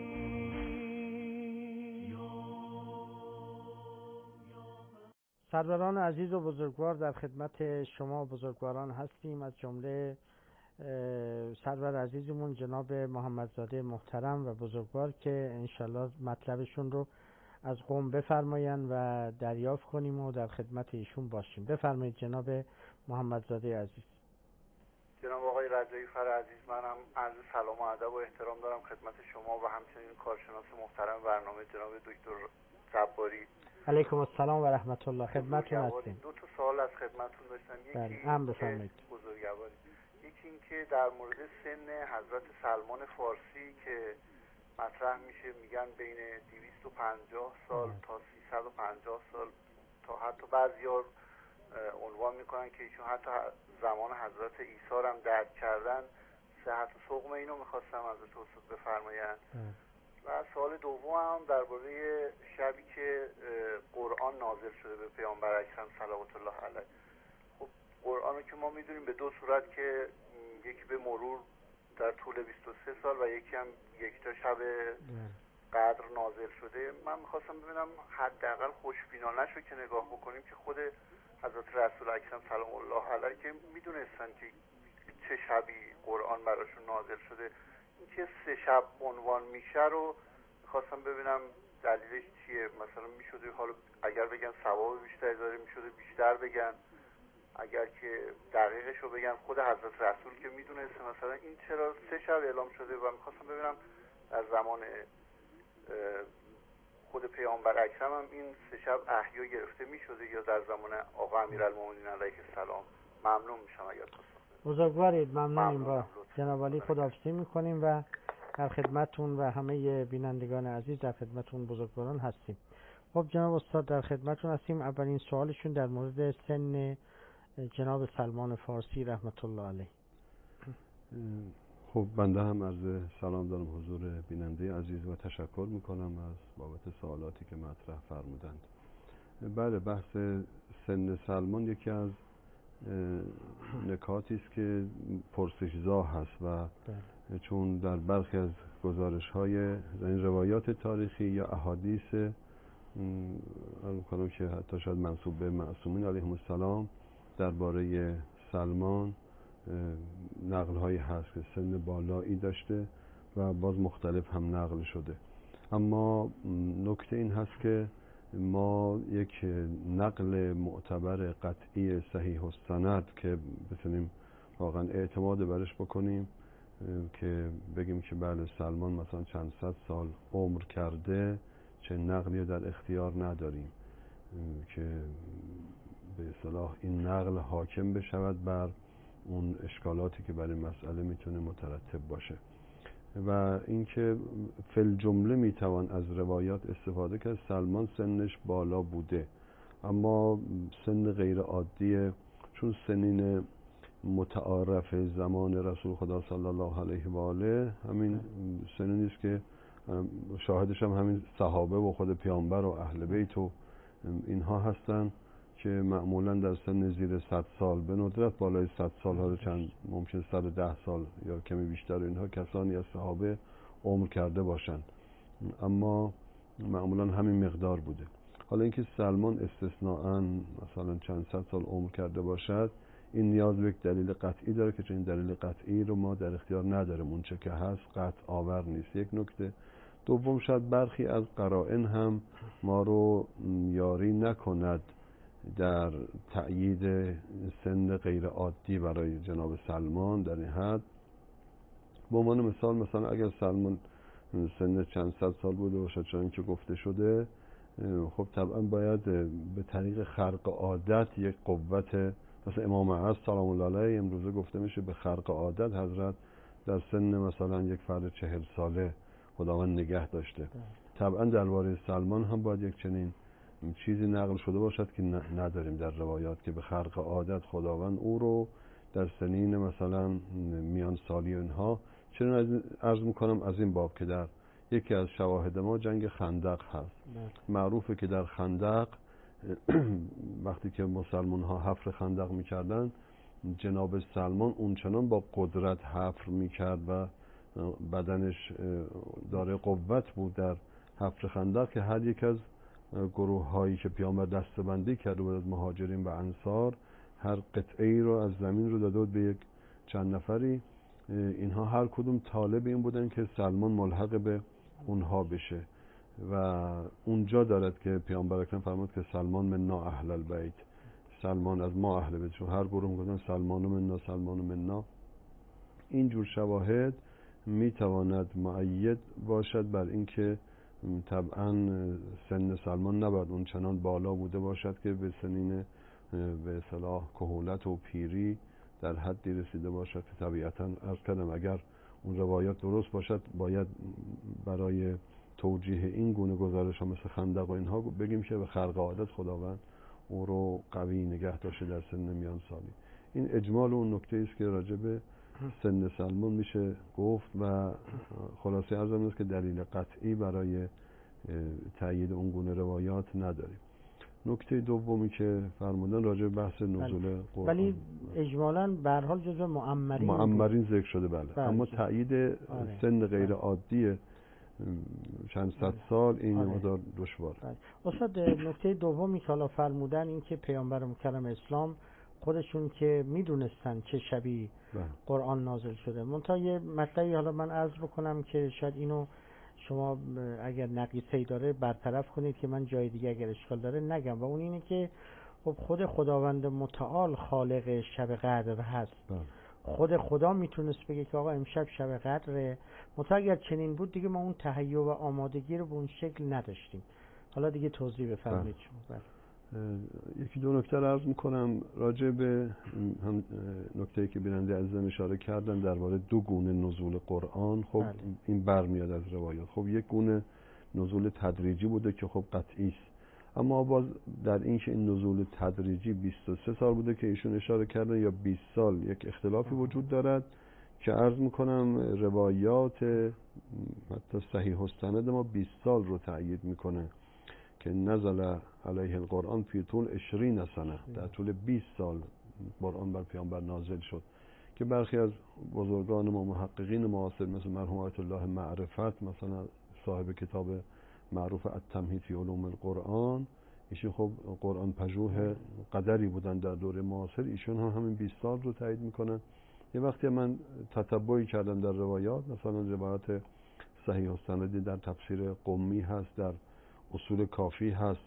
سروران عزیز و بزرگوار، در خدمت شما بزرگواران هستیم، از جمله سرور عزیزمون جناب محمدزاده محترم و بزرگوار که انشالله مطلبشون رو از قم بفرماین و دریافت کنیم و در خدمت ایشون باشیم. بفرمایید جناب محمدزاده عزیز. جناب آقای رجایی فر عزیز، منم عرض سلام و ادب و احترام دارم خدمت شما و همچنین کارشناس محترم برنامه جناب دکتر جباری. علیکم السلام و رحمت الله، خدمتتون هستیم. دو تا سوال از خدمتتون داشتم. بفرمایید. بزرگواری، یکی این که در مورد سن حضرت سلمان فارسی که مطرح میشه، میگن بین 250 سال تا 350 سال، تا حتی بعضی‌ها عنوان میکنن که ایشون حتی زمان حضرت عیسی رو هم درک کردن. صحت و سقم اینو میخواستم از توضیح بفرمایند. و سوال دوم هم درباره شبی که قرآن نازل شده به پیامبر اکرم صلوات الله علیه. خب قرآن رو که ما میدونیم به دو صورت، که یکی به مرور در طول 23 سال و یکی هم یک تا شب قدر نازل شده. من میخواستم ببینم حداقل خوشبینانه شو که نگاه بکنیم که خود حضرت رسول اکرم سلام الله علیه که میدونستن که چه شبی قرآن براشون نازل شده، این که 3 شب عنوان میشه رو میخواستم ببینم دلیلش چیه. مثلا میشده حالا اگر بگن ثواب بیشتری داره میشده بیشتر بگن، اگر که دقیقش رو بگن خود حضرت رسول که میدونسته مثلا این چرا 3 شب اعلام شده. و میخواستم ببینم در زمان خود پیامبر اکرم هم این 3 شب احیا گرفته میشده یا در زمان آقا امیرالمومنین علیه السلام. ممنون میشم اگر بزرگوارید. ممنونیم. با جناب علی خداحافظی میکنیم و در خدمتون و همه بینندگان عزیز در خدمتون بزرگواران هستیم. خب جناب استاد در خدمتون هستیم. اولین سوالشون در مورد سن جناب سلمان فارسی رحمت الله علیه. خب بنده هم عرض سلام دارم حضور بیننده عزیز و تشکر میکنم از بابت سوالاتی که مطرح فرمودند. بله، بحث سن سلمان یکی از نکاتی است که پرسش‌زا هست و چون در برخی از گزارش‌های این روایات تاریخی یا احادیث می‌کنم که حتی شاید منسوب به معصومین علیهم السلام درباره سلمان نقل‌هایی هست که سن بالایی داشته و باز مختلف هم نقل شده. اما نکته این هست که ما یک نقل معتبر قطعی صحیح السند که بتونیم واقعا اعتماد برش بکنیم که بگیم که بله سلمان مثلا چند صد سال عمر کرده، چه نقلی در اختیار نداریم که به اصطلاح این نقل حاکم بشود بر اون اشکالاتی که برای مسئله میتونه مترتب باشه. و اینکه فل جمله میتوان از روایات استفاده کرد. سلمان سنش بالا بوده، اما سن غیر عادیه، چون سنین متعارف زمان رسول خدا صلی الله علیه و آله همین سنی نیست که شاهدش هم همین صحابه و خود پیامبر و اهل بیت و اینها هستن که معمولا در سن زیر 100 سال، به ندرت بالای 100 سال، ها چند ممکن 110 سال یا کمی بیشتر اینها کسانی از صحابه عمر کرده باشند، اما معمولا همین مقدار بوده. حالا اینکه سلمان استثناءً مثلا چند صد سال عمر کرده باشد، این نیاز به یک دلیل قطعی داره که چون این دلیل قطعی رو ما در اختیار نداریم، اون چه که هست قطع آور نیست. یک نکته. دوم، شاید برخی از قرائن هم ما رو یاری نکند در تأیید سن غیر عادی برای جناب سلمان در این حد. به عنوان مثلا اگر سلمان سن چند صد سال بوده باشد چون که گفته شده، خب طبعا باید به طریق خرق عادت یک قوت، مثلا امام اعظم سلام الله علیه امروزه گفته میشه به خرق عادت حضرت در سن مثلا یک فرد 40 ساله خداوند نگه داشته. طبعا درباره سلمان هم باید یک چنین چیزی نقل شده باشد که نداریم در روایات که به خرق عادت خداوند او رو در سنین مثلا میان سالی اینها. چرا عرض میکنم؟ از این باب که در یکی از شواهد ما جنگ خندق هست. معروفه که در خندق وقتی که مسلمان ها حفر خندق میکردن، جناب سلمان اونچنان با قدرت حفر میکرد و بدنش داره قوت بود در حفر خندق که هر یک از گروه هایی که پیامبر دسته‌بندی کرده بود از مهاجرین و انصار، هر قطعه ای رو از زمین رو داده بود به یک چند نفری. اینها هر کدوم طالب این بودن که سلمان ملحق به اونها بشه و اونجا دارد که پیامبر اکرم فرمود که سلمان منا اهل البیت، سلمان از ما اهل بیت، چون هر گروه میگفتن سلمان منا سلمان منا. اینجور شواهد میتواند مؤید باشد بر اینکه طبعا سن سلمان نباید اون چنان بالا بوده باشد که به سنین به اصطلاح کهولت و پیری در حدی رسیده باشد که طبیعتا عرض کردم اگر اون روایات درست باشد باید برای توجیه این گونه گزارش ها مثل خندق و اینها بگیم که به خرق عادت خداوند او رو قوی نگه داشته در سن میان سالی. این اجمال اون نکته است که راجع به سن سلمان میشه گفت و خلاصه ارزم است که دلیل قطعی برای تأیید اون گونه روایات نداریم. نکته دومی که فرمودن راجع به بحث نزول قرآن، ولی اجمالاً به هر حال جزو معمرین ذکر شده. بله. اما تأیید سن غیر عادی چند صد سال این مقدار دشوار. استاد نکته دومی که حالا فرمودن این که پیامبر مکرم اسلام خودشون که میدونستن چه شبی قرآن نازل شده. منتها یه مطلبی حالا من عرض بکنم که شاید اینو شما اگر نقیصه‌ای داره برطرف کنید که من جای دیگه اگر اشکال داره نگم، و اون اینه که خب خود خداوند متعال خالق شب قدر هست. خود خدا میتونست بگه که آقا امشب شب قدره، منتها اگر چنین بود دیگه ما اون تهیه و آمادگی رو به اون شکل نداشتیم. حالا دیگه توضیح بفرمایید شما. یکی دو نکته عرض میکنم راجع به هم نکته‌ای که بیننده عزیزم اشاره کردن درباره دو گونه نزول قرآن. خب این برمیاد از روایات. خب یک گونه نزول تدریجی بوده که خب قطعی است، اما باز در این که این نزول تدریجی 23 سال بوده که ایشون اشاره کردن یا 20 سال، یک اختلافی وجود دارد که عرض میکنم روایات حتی صحیح السند ما 20 سال رو تأیید میکنه که نزل علیه القرآن فی طول 20 سنه، در طول 20 سال قرآن بر پیامبر نازل شد که برخی از بزرگان ما محققین معاصر مثل مرحوم آیت الله معرفت، مثلا صاحب کتاب معروف التمهید فی علوم القرآن، ایشون خب قرآن پژوه قدری بودن در دوره معاصر، ایشون هم همین 20 سال رو تایید میکنن. یه وقتی من تتبعی کردم در روایات، مثلا روایات صحیح السندی در تفسیر قمی هست، در اصول کافی هست،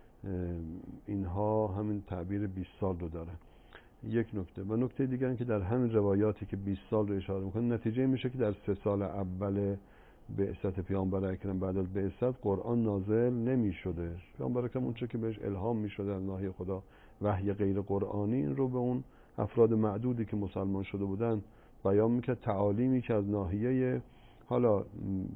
اینها همین تعبیر 20 سال رو داره. یک نکته. و نکته دیگر این که در همین روایاتی که 20 سال رو اشاره میکنه نتیجه میشه که در 3 سال اول بعثت پیامبر اکرم بعد از بعثت قرآن نازل نمیشده. پیامبر اکرم اون چه که بهش الهام میشده از ناحیه خدا، وحی غیر قرآنی، این رو به اون افراد معدودی که مسلمان شده بودن بیان میکرد، تعالیمی که از ناحیه، حالا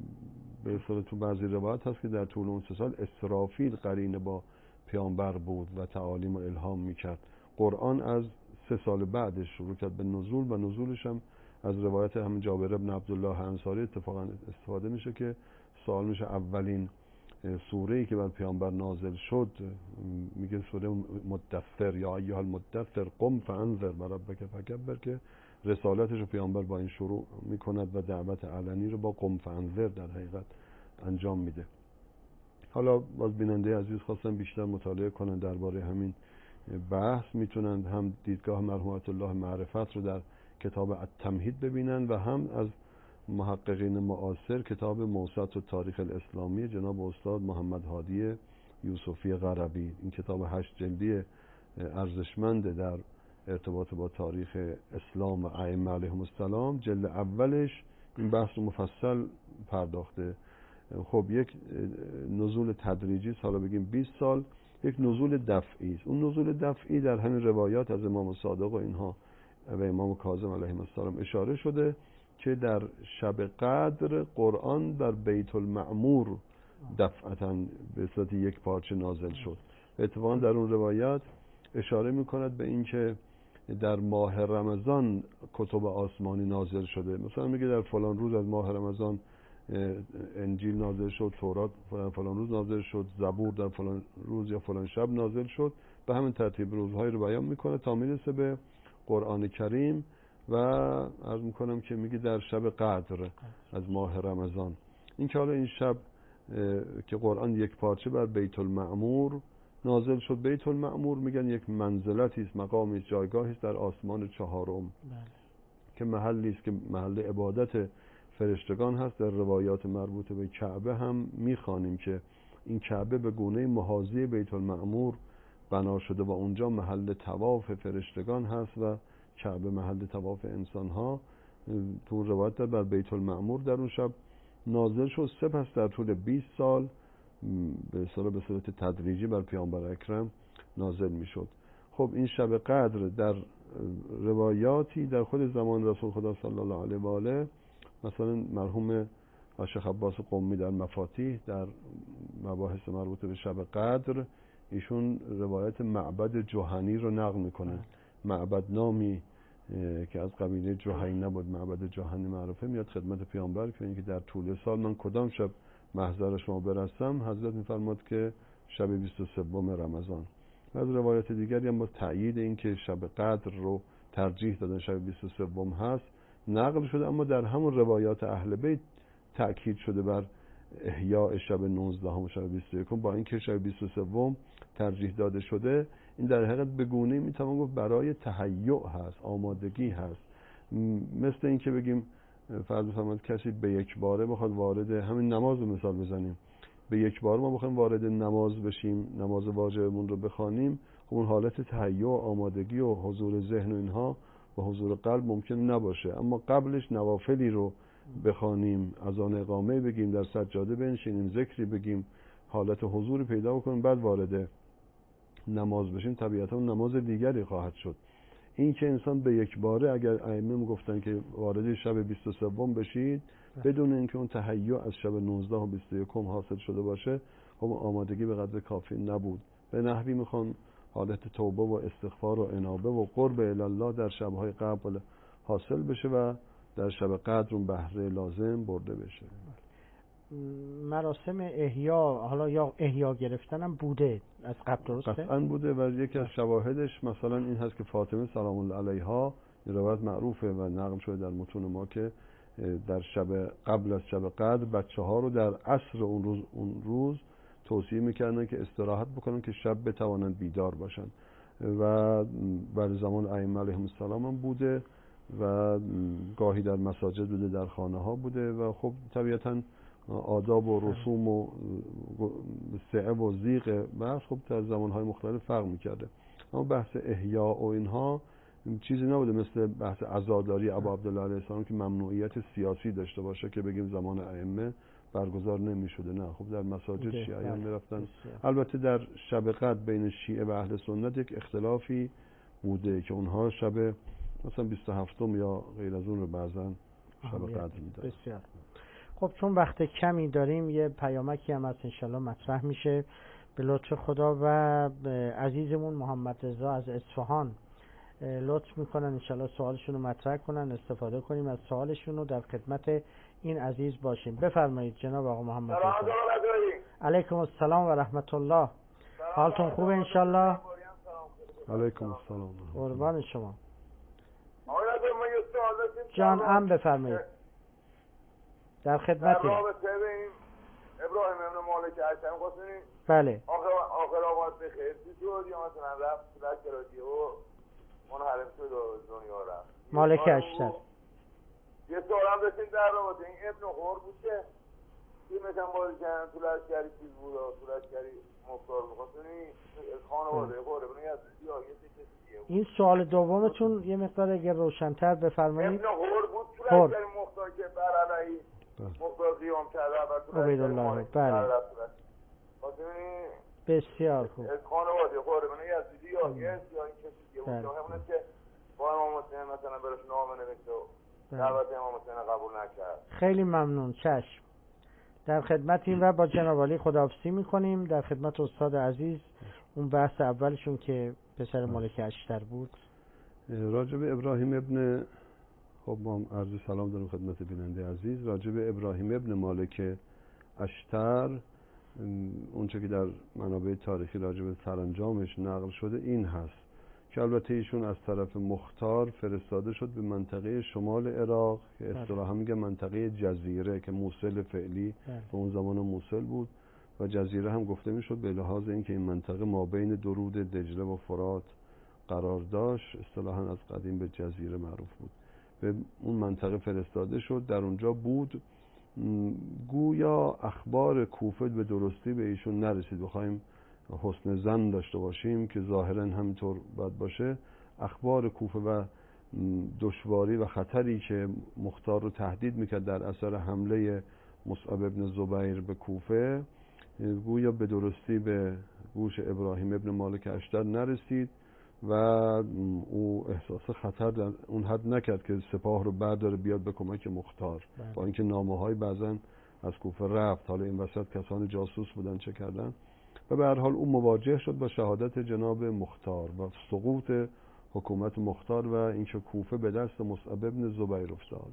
به اصطلاح تو بعضی روایت هست که در طول اون 3 سال اسرافیل قرین با پیامبر بود و تعالیم و الهام میکرد. قرآن از 3 سال بعدش شروع کرد به نزول و نزولش هم از روایت همین جابر ابن عبدالله انصاری اتفاقا استفاده میشه که سوال میشه اولین سوره‌ای که بر پیامبر نازل شد، میگه سوره مدثر، یا ایها المدثر قم فانذر بربک فکبر، که رسالتش رو پیامبر با این شروع میکند و دعوت علنی رو با قم فانذر در حقیقت انجام میده. حالا باز بیننده عزیز خواستن بیشتر مطالعه کنن درباره همین بحث، میتونن هم دیدگاه مرحوم آیت الله معرفت رو در کتاب التمهید ببینن و هم از محققین معاصر کتاب موسوعة التاریخ الاسلامی جناب استاد محمد هادی یوسفی غربی. این کتاب 8 جلدی ارزشمند در ارتباط با تاریخ اسلام و ائمه علیهم السلام، جلد اولش این بحث رو مفصل پرداخته. خب یک نزول تدریجی است، حالا بگیم 20 سال، یک نزول دفعی است. اون نزول دفعی در همین روایات از امام صادق و اینها و امام کاظم علیهم السلام اشاره شده که در شب قدر قرآن در بیت المعمور دفعتاً به صورت یک پارچه نازل شد. اتفاقاً در اون روایات اشاره میکند به این که در ماه رمضان کتب آسمانی نازل شده. مثلا میگه در فلان روز از ماه رمضان انجیل نازل شد، تورات فلان روز نازل شد، زبور در فلان روز یا فلان شب نازل شد. به همین ترتیب روزهای رو بیان میکنه تا میرسه به قرآن کریم و عرض میکنم که میگه در شب قدر از ماه رمضان. این که حالا این شب که قرآن یک پارچه بر بیت المعمور نازل شد. بیت المعمور میگن یک منزلتی است، مقامی است، جایگاهی است در آسمان 4 که محلی است که محل عبادت فرشتگان هست. در روایات مربوط به کعبه هم میخوانیم که این کعبه به گونه محاذی بیت المعمور بنا شده و اونجا محل طواف فرشتگان هست و کعبه محل طواف انسان ها. تو روایت در بر بیت المعمور در اون شب نازل شد. سپس در طول 20 سال به صورت تدریجی بر پیامبر اکرم نازل می شد. خب این شب قدر در روایاتی در خود زمان رسول خدا صلی الله علیه و آله، مثلا مرحوم شیخ عباس قمی در مفاتیح در مباحث مربوط به شب قدر ایشون روایت معبد جهنی رو نقل میکنه. معبد نامی که از قبیله جهینه بود، معبد جهنی معروفه، میاد خدمت پیامبر که اینکه در طول سال من کدام شب محضر شما برسم، حضرت میفرماد که شب 23 رمضان. از روایت دیگری هم با تأیید این که شب قدر رو ترجیح دادن شب 23 هست نقل شده، اما در همون روایات اهل بیت تأکید شده بر احیاء شب 19 و شب 21 با اینکه شب 23 ترجیح داده شده. این در حقیقت به گونه‌ای میتوان گفت برای تهیع هست، آمادگی هست. مثل این که بگیم فرض بفرمایید کسی به یک باره بخواد وارد همین نماز رو مثال بزنیم، به یک بار ما بخوایم وارد نماز بشیم، نماز واجبمون رو بخوانیم، خب اون حالت تهیع و آمادگی و حضور ذهن و اینها و حضور قلب ممکن نباشه. اما قبلش نوافلی رو بخوانیم، اذان اقامه بگیم، در سجاده بنشینیم، ذکری بگیم، حالت حضور پیدا بکنیم، بعد وارد نماز بشیم، طبیعتا اون نماز دیگری خواهد شد. این که انسان به یک باره، اگر ائمه میگفتن که وارد شب 23 بشید بدون اینکه اون تهیع از شب 19 و 21 حاصل شده باشه، خب آمادگی به قدر کافی نبود. به نحوی میخوان حالت توبه و استغفار و انابه و قرب الی الله در شب‌های قبل حاصل بشه و در شب قدر اون بهره لازم برده بشه. مراسم احیا، حالا یا احیا گرفتن هم بوده از قبل، درسته؟ قطعاً بوده و یکی از شواهدش مثلا این هست که فاطمه سلام الله علیها، این روایت معروفه و نقل شده در متون ما که در شب قبل از شب قدر بچه‌ها رو در عصر اون روز توصیه میکردن که استراحت بکنن که شب بتوانند بیدار باشن و بعد زمان ائمه علیهم السلام هم بوده و گاهی در مساجد بوده، در خانه ها بوده و خب طبیعتاً آداب و رسوم و سعه و زیغ بحث خب در زمانهای مختلف فرق میکرده. اما بحث احیا و اینها چیزی نبوده مثل بحث عزاداری ابا عبدالله علیه السلام که ممنوعیت سیاسی داشته باشه که بگیم زمان ائمه برگزار نمیشده. نه، خب در مساجد شیعیان میرفتن. البته در شب قدر بین شیعه و اهل سنت یک اختلافی بوده که اونها شب مثلا 27 یا غیر از اون رو بعضا شب قدر میدارن. بسیار خب، چون وقت کمی داریم یه پیامکی هم هست انشالله مطرح میشه به لطف خدا و عزیزمون محمد رضا از اصفهان لطف میکنن انشالله سوالشون رو مطرح کنن، استفاده کنیم از سوالشون رو در خدمت این عزیز باشیم. بفرمایید جناب آقا محمد رضا. علیکم السلام و رحمت الله. حالتون خوبه انشالله؟ علیکم السلام. قربان شما جان. ام بفرمایید. در خدمت رابطه به این ابراهیم ابن مالک اشتر می‌خواستین؟ بله. آخر آمد به خیر شد یا مثلا رفت تو لشکراتی و منحرم شد و دنیا رفت؟ مالک اشتر. یه سوال هم داشتیم در رابطه این ابن خور بود که مثلا بازی کردن تو لشکری چیز بود و تو لشکری مختار می‌خواستین خانواده خوره بنی از این سوال دومتون یه مقدار اگر روشن‌تر بفرمایید. ابن خور بود تو لشکری مختار که بر علیه مختار قیام کرده و تو عبیدالله. بله بسیار خوب. خانواده خوره من یزیدی یا این کسی دیگه بود همونه که با امام حسین مثلا برش نامه نوشته و دعوت امام حسین قبول نکرد. خیلی ممنون. چشم، در خدمتیم و با جناب عالی خداحافظی میکنیم. در خدمت استاد عزیز اون بحث اولشون که پسر مالک اشتر بود. راجع به ابراهیم ابن، خب ما عرض سلام دارم خدمت بیننده عزیز. راجع به ابراهیم ابن مالک اشتر اونچه که در منابع تاریخی راجع به سرانجامش نقل شده این هست که البته ایشون از طرف مختار فرستاده شد به منطقه شمال عراق که اصطلاحا میگه منطقه جزیره که موصل فعلی به اون زمان موصل بود و جزیره هم گفته میشد به لحاظ اینکه این منطقه ما بین درود دجله و فرات قرار داشت، اصطلاحا از قدیم به جزیره معروف بود. به اون منطقه فرستاده شد، در اونجا بود. گویا اخبار کوفه به درستی به ایشون نرسید. بخوایم حسن ظن داشته باشیم که ظاهرا همینطور باید باشه، اخبار کوفه و دشواری و خطری که مختار رو تهدید میکرد در اثر حمله مصعب ابن زبیر به کوفه گویا به درستی به گوش ابراهیم ابن مالک اشتر نرسید و او احساس خطر در اون حد نکرد که سپاه رو برداره بیاد به کمک مختار. با اینکه نامه‌های بعضا از کوفه رفت، حالا این وسط کسان جاسوس بودن چه کردن، و به هر حال او مواجه شد با شهادت جناب مختار و سقوط حکومت مختار و اینکه کوفه به دست مصعب ابن زبیر افتاد.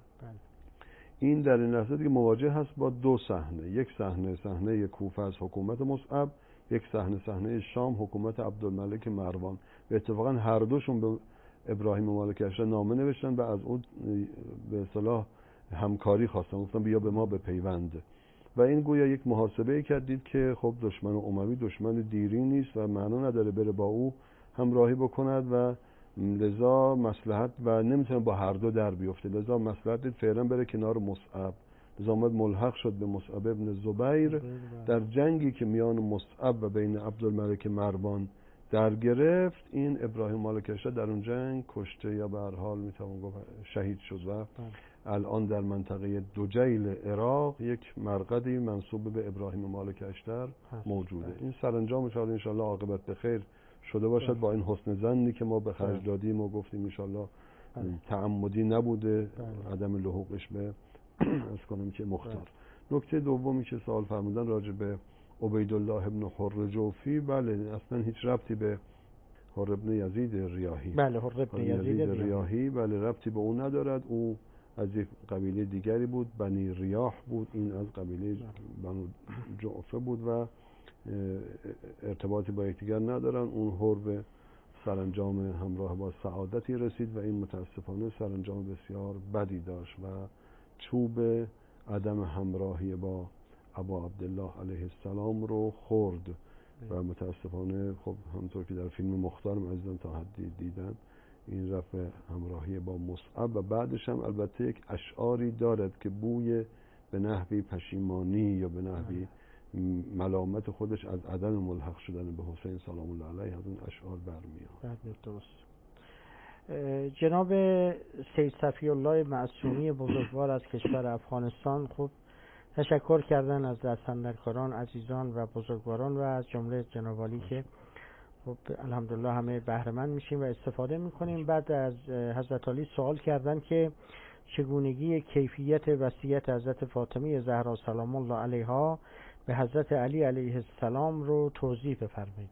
این در این لحظه که مواجه هست با دو صحنه، یک صحنه کوفه از حکومت مصعب، یک صحنه شام حکومت عبدالملک مروان. و اتفاقا هر دوشون به ابراهیم مالک اشتر نامه نوشتن و از اون به اصطلاح همکاری خواستن، گفتن بیا به ما به پیوند. و این گویا یک محاسبه کردید که خب دشمن اموی دشمن دیری نیست و معنا نداره بره با او همراهی بکند و لذا مصلحت و نمیتونه با هر دو در بیفته، لذا مصلحت دید فعلا بره کنار مصعب. لذا آمد ملحق شد به مصعب ابن زبیر در جنگی که میان مصعب و بین عبدالملک مروان در گرفت. این ابراهیم مالک اشتر در اون جنگ کشته یا به هر حال میتوان گفت شهید شد و الان در منطقه دجیل عراق یک مرقدی منسوب به ابراهیم مالک اشتر موجوده. این سرانجامش ان شاء الله عاقبت به خیر شده باشد با این حسن ظنی که ما به خرج دادیم و گفتیم ان شاء الله تعمدی نبوده عدم لحوقش به از کنم که مختار. نکته دومی که سوال فرمودن راجع به عبیدالله ابن حر جوفی، بله اصلا هیچ ربطی به حر ابن یزید ریاحی، بله حر ابن یزید ریاحی بله ربطی به اون ندارد. او از یک قبیله دیگری بود، بنی ریاح بود، این از قبیله بنو جعفه بود و ارتباطی با یکدیگر ندارن. اون حر به سرانجام همراه با سعادتی رسید و این متاسفانه سرانجام بسیار بدی داشت و چوب عدم همراهی با ابا عبدالله علیه السلام رو خورد و متاسفانه خب همطور که در فیلم مختار عزیزان تا حدی دیدن این رفع همراهی با مصعب و بعدش هم البته یک اشعاری دارد که بوی به نحوی پشیمانی یا به نحوی ملامت خودش از عدم ملحق شدن به حسین سلام الله علیه از اون اشعار برمیاد. درست. جناب سید صفی الله معصومی بزرگوار از کشور افغانستان خوب تشکر کردن از دستاندرکاران عزیزان و بزرگواران و از جمله جناب عالی که خب الحمدلله همه بهره مند میشیم و استفاده میکنیم. بعد از حضرت علی سوال کردن که چگونگی کیفیت وصیت حضرت فاطمه زهرا سلام الله علیها به حضرت علی علیه السلام رو توضیح بفرمایید.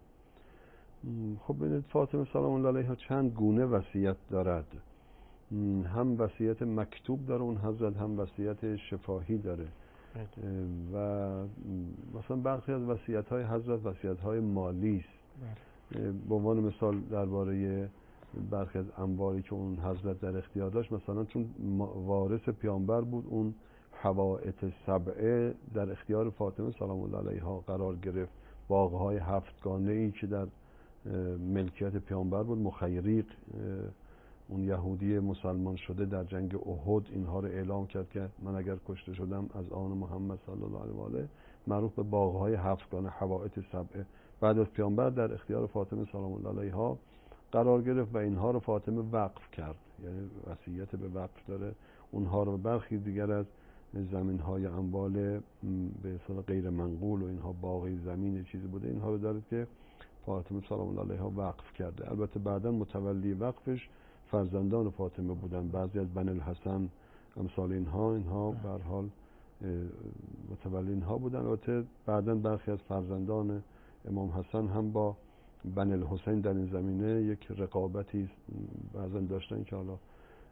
خب ببینید فاطمه سلام الله علیها چند گونه وصیت دارد. هم وصیت مکتوب داره اون حضرت، هم وصیت شفاهی داره. و مثلا برخی از وصیت‌های حضرت وصیت‌های مالی است. به عنوان مثال درباره برخی از امواری که اون حضرت در اختیار داشت، مثلا چون وارث پیامبر بود، اون حوائط سبعه در اختیار فاطمه سلام الله علیها قرار گرفت. باغ‌های هفتگانه‌ای که در ملکیت پیامبر بود، مخیریق اون یهودی مسلمان شده در جنگ احد اینها رو اعلام کرد که من اگر کشته شدم از آن محمد صلی الله علیه و آله، معروف به باغ‌های هفتگانه حوائط سبعه، بعد از پیامبر در اختیار فاطمه سلام الله علیها قرار گرفت و اینها رو فاطمه وقف کرد، یعنی وصیت به وقف داره. اونها رو برخی دیگر از زمین‌های اموال به اصطلاح غیر منقول و اینها باقی زمین چیزی بوده، اینها رو داره که فاطمه سلام الله علیها وقف کرده. البته بعداً متولی وقفش فرزندان فاطمه بودن، بعضی از بنی الحسن امثال اینها به هر حال متولی اینها بودن. البته بعداً برخی از فرزندان امام حسن هم با بنی الحسین در این زمینه یک رقابتی بعضاً داشتن که حالا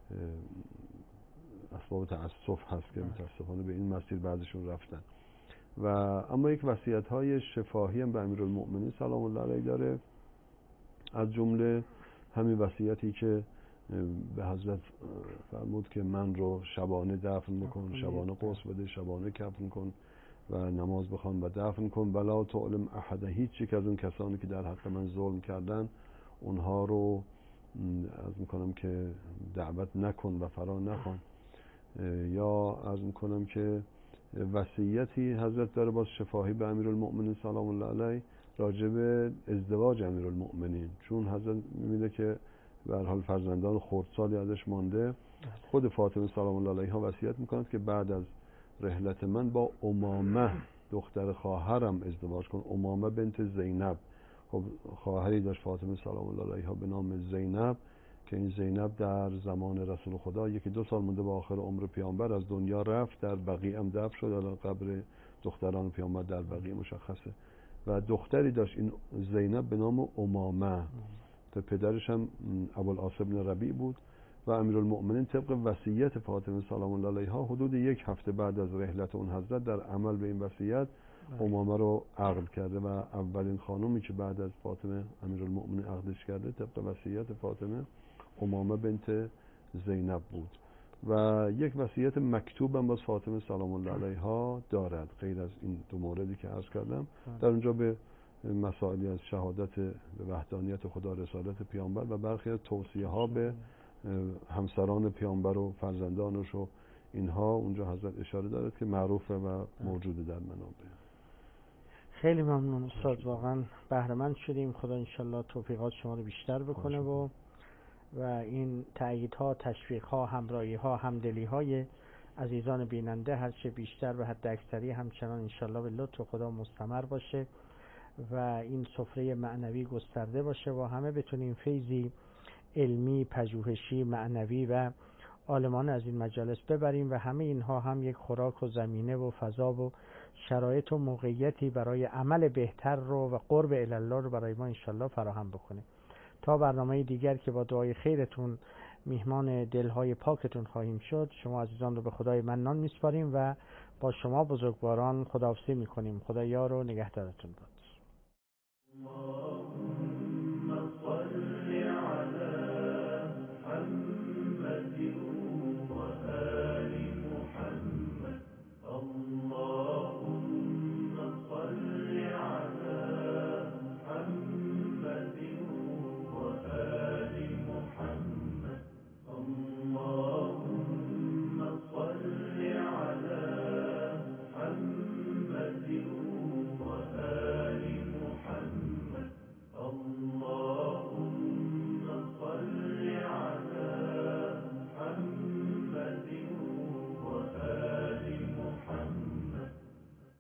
اسباب تأسف هست که متاسفانه به این مسیر بعضشون رفتن. و اما یک وصیت‌های شفاهی هم به امیرالمؤمنین سلام الله علیه داره، از جمله همین وصیتی که به حضرت فرمود که من رو شبانه دفن بکن، شبانه غسل بده، شبانه کفن کن و نماز بخوان و دفن کن، ولا تعلم احد، هیچ یک از اون کسانی که در حق من ظلم کردن اونها رو عرض میکنم که دعوت نکن و فرا نخوان. یا عرض میکنم که وصیتی حضرت داره باز شفاهی به امیرالمؤمنین سلام الله علیه راجع به ازدواج امیرالمؤمنین، چون حضرت می‌بینه که به هر حال فرزندان خردسالی ازش مانده. خود فاطمه سلام الله علیها وصیت می‌کند که بعد از رحلت من با امامه دختر خواهرم ازدواج کن. امامه بنت زینب، خب خواهری داشت فاطمه سلام الله علیها به نام زینب که این زینب در زمان رسول خدا 1-2 سال مونده به آخر عمر پیامبر از دنیا رفت، در بقیع هم دفن شد. الان قبر دختران پیامبر در بقیع مشخصه. و دختری داشت این زینب به نام امامه که پدرش هم ابوالعاص بن ربیع بود. و امیرالمؤمنین طبق وصیت فاطمه سلام الله علیها حدود 1 هفته بعد از رحلت اون حضرت در عمل به این وصیت امامه رو عقد کرده و اولین خانومی که بعد از فاطمه امیرالمؤمنین عقدش کرده طبق وصیت فاطمه امامه بنت زینب بود. و یک وصیت مکتوب هم باز فاطمه سلام الله علیها دارد، غیر از این 2 موردی که عرض کردم. در اونجا به مسائلی از شهادت به وحدانیت خدا، رسالت پیامبر و برخی از توصیه ها به همسران پیامبر و فرزندانش و اینها اونجا حضرت اشاره دارد که معروفه و موجوده در منابع. خیلی ممنون استاد، واقعا بهره مند شدیم. خدا انشالله توفیقات شما رو بیشتر بکنه و این تأییدها، تشویقها، همراهیها، همدلیهای عزیزان بیننده هرچه بیشتر و حد اکثری همچنان انشالله به لطف خدا مستمر باشه و این سفره معنوی گسترده باشه و همه بتونیم فیضی علمی، پژوهشی، معنوی و عالمانه از این مجالس ببریم و همه اینها هم یک خوراک و زمینه و فضا و شرایط و موقعیتی برای عمل بهتر رو و قرب الله رو برای ما انشالله فراهم بکنه. تا برنامه دیگر که با دعای خیرتون میهمان دلهای پاکتون خواهیم شد، شما عزیزان رو به خدای منان میسپاریم و با شما بزرگواران خداحافظی میکنیم. خدا یار و نگهدارتون باد.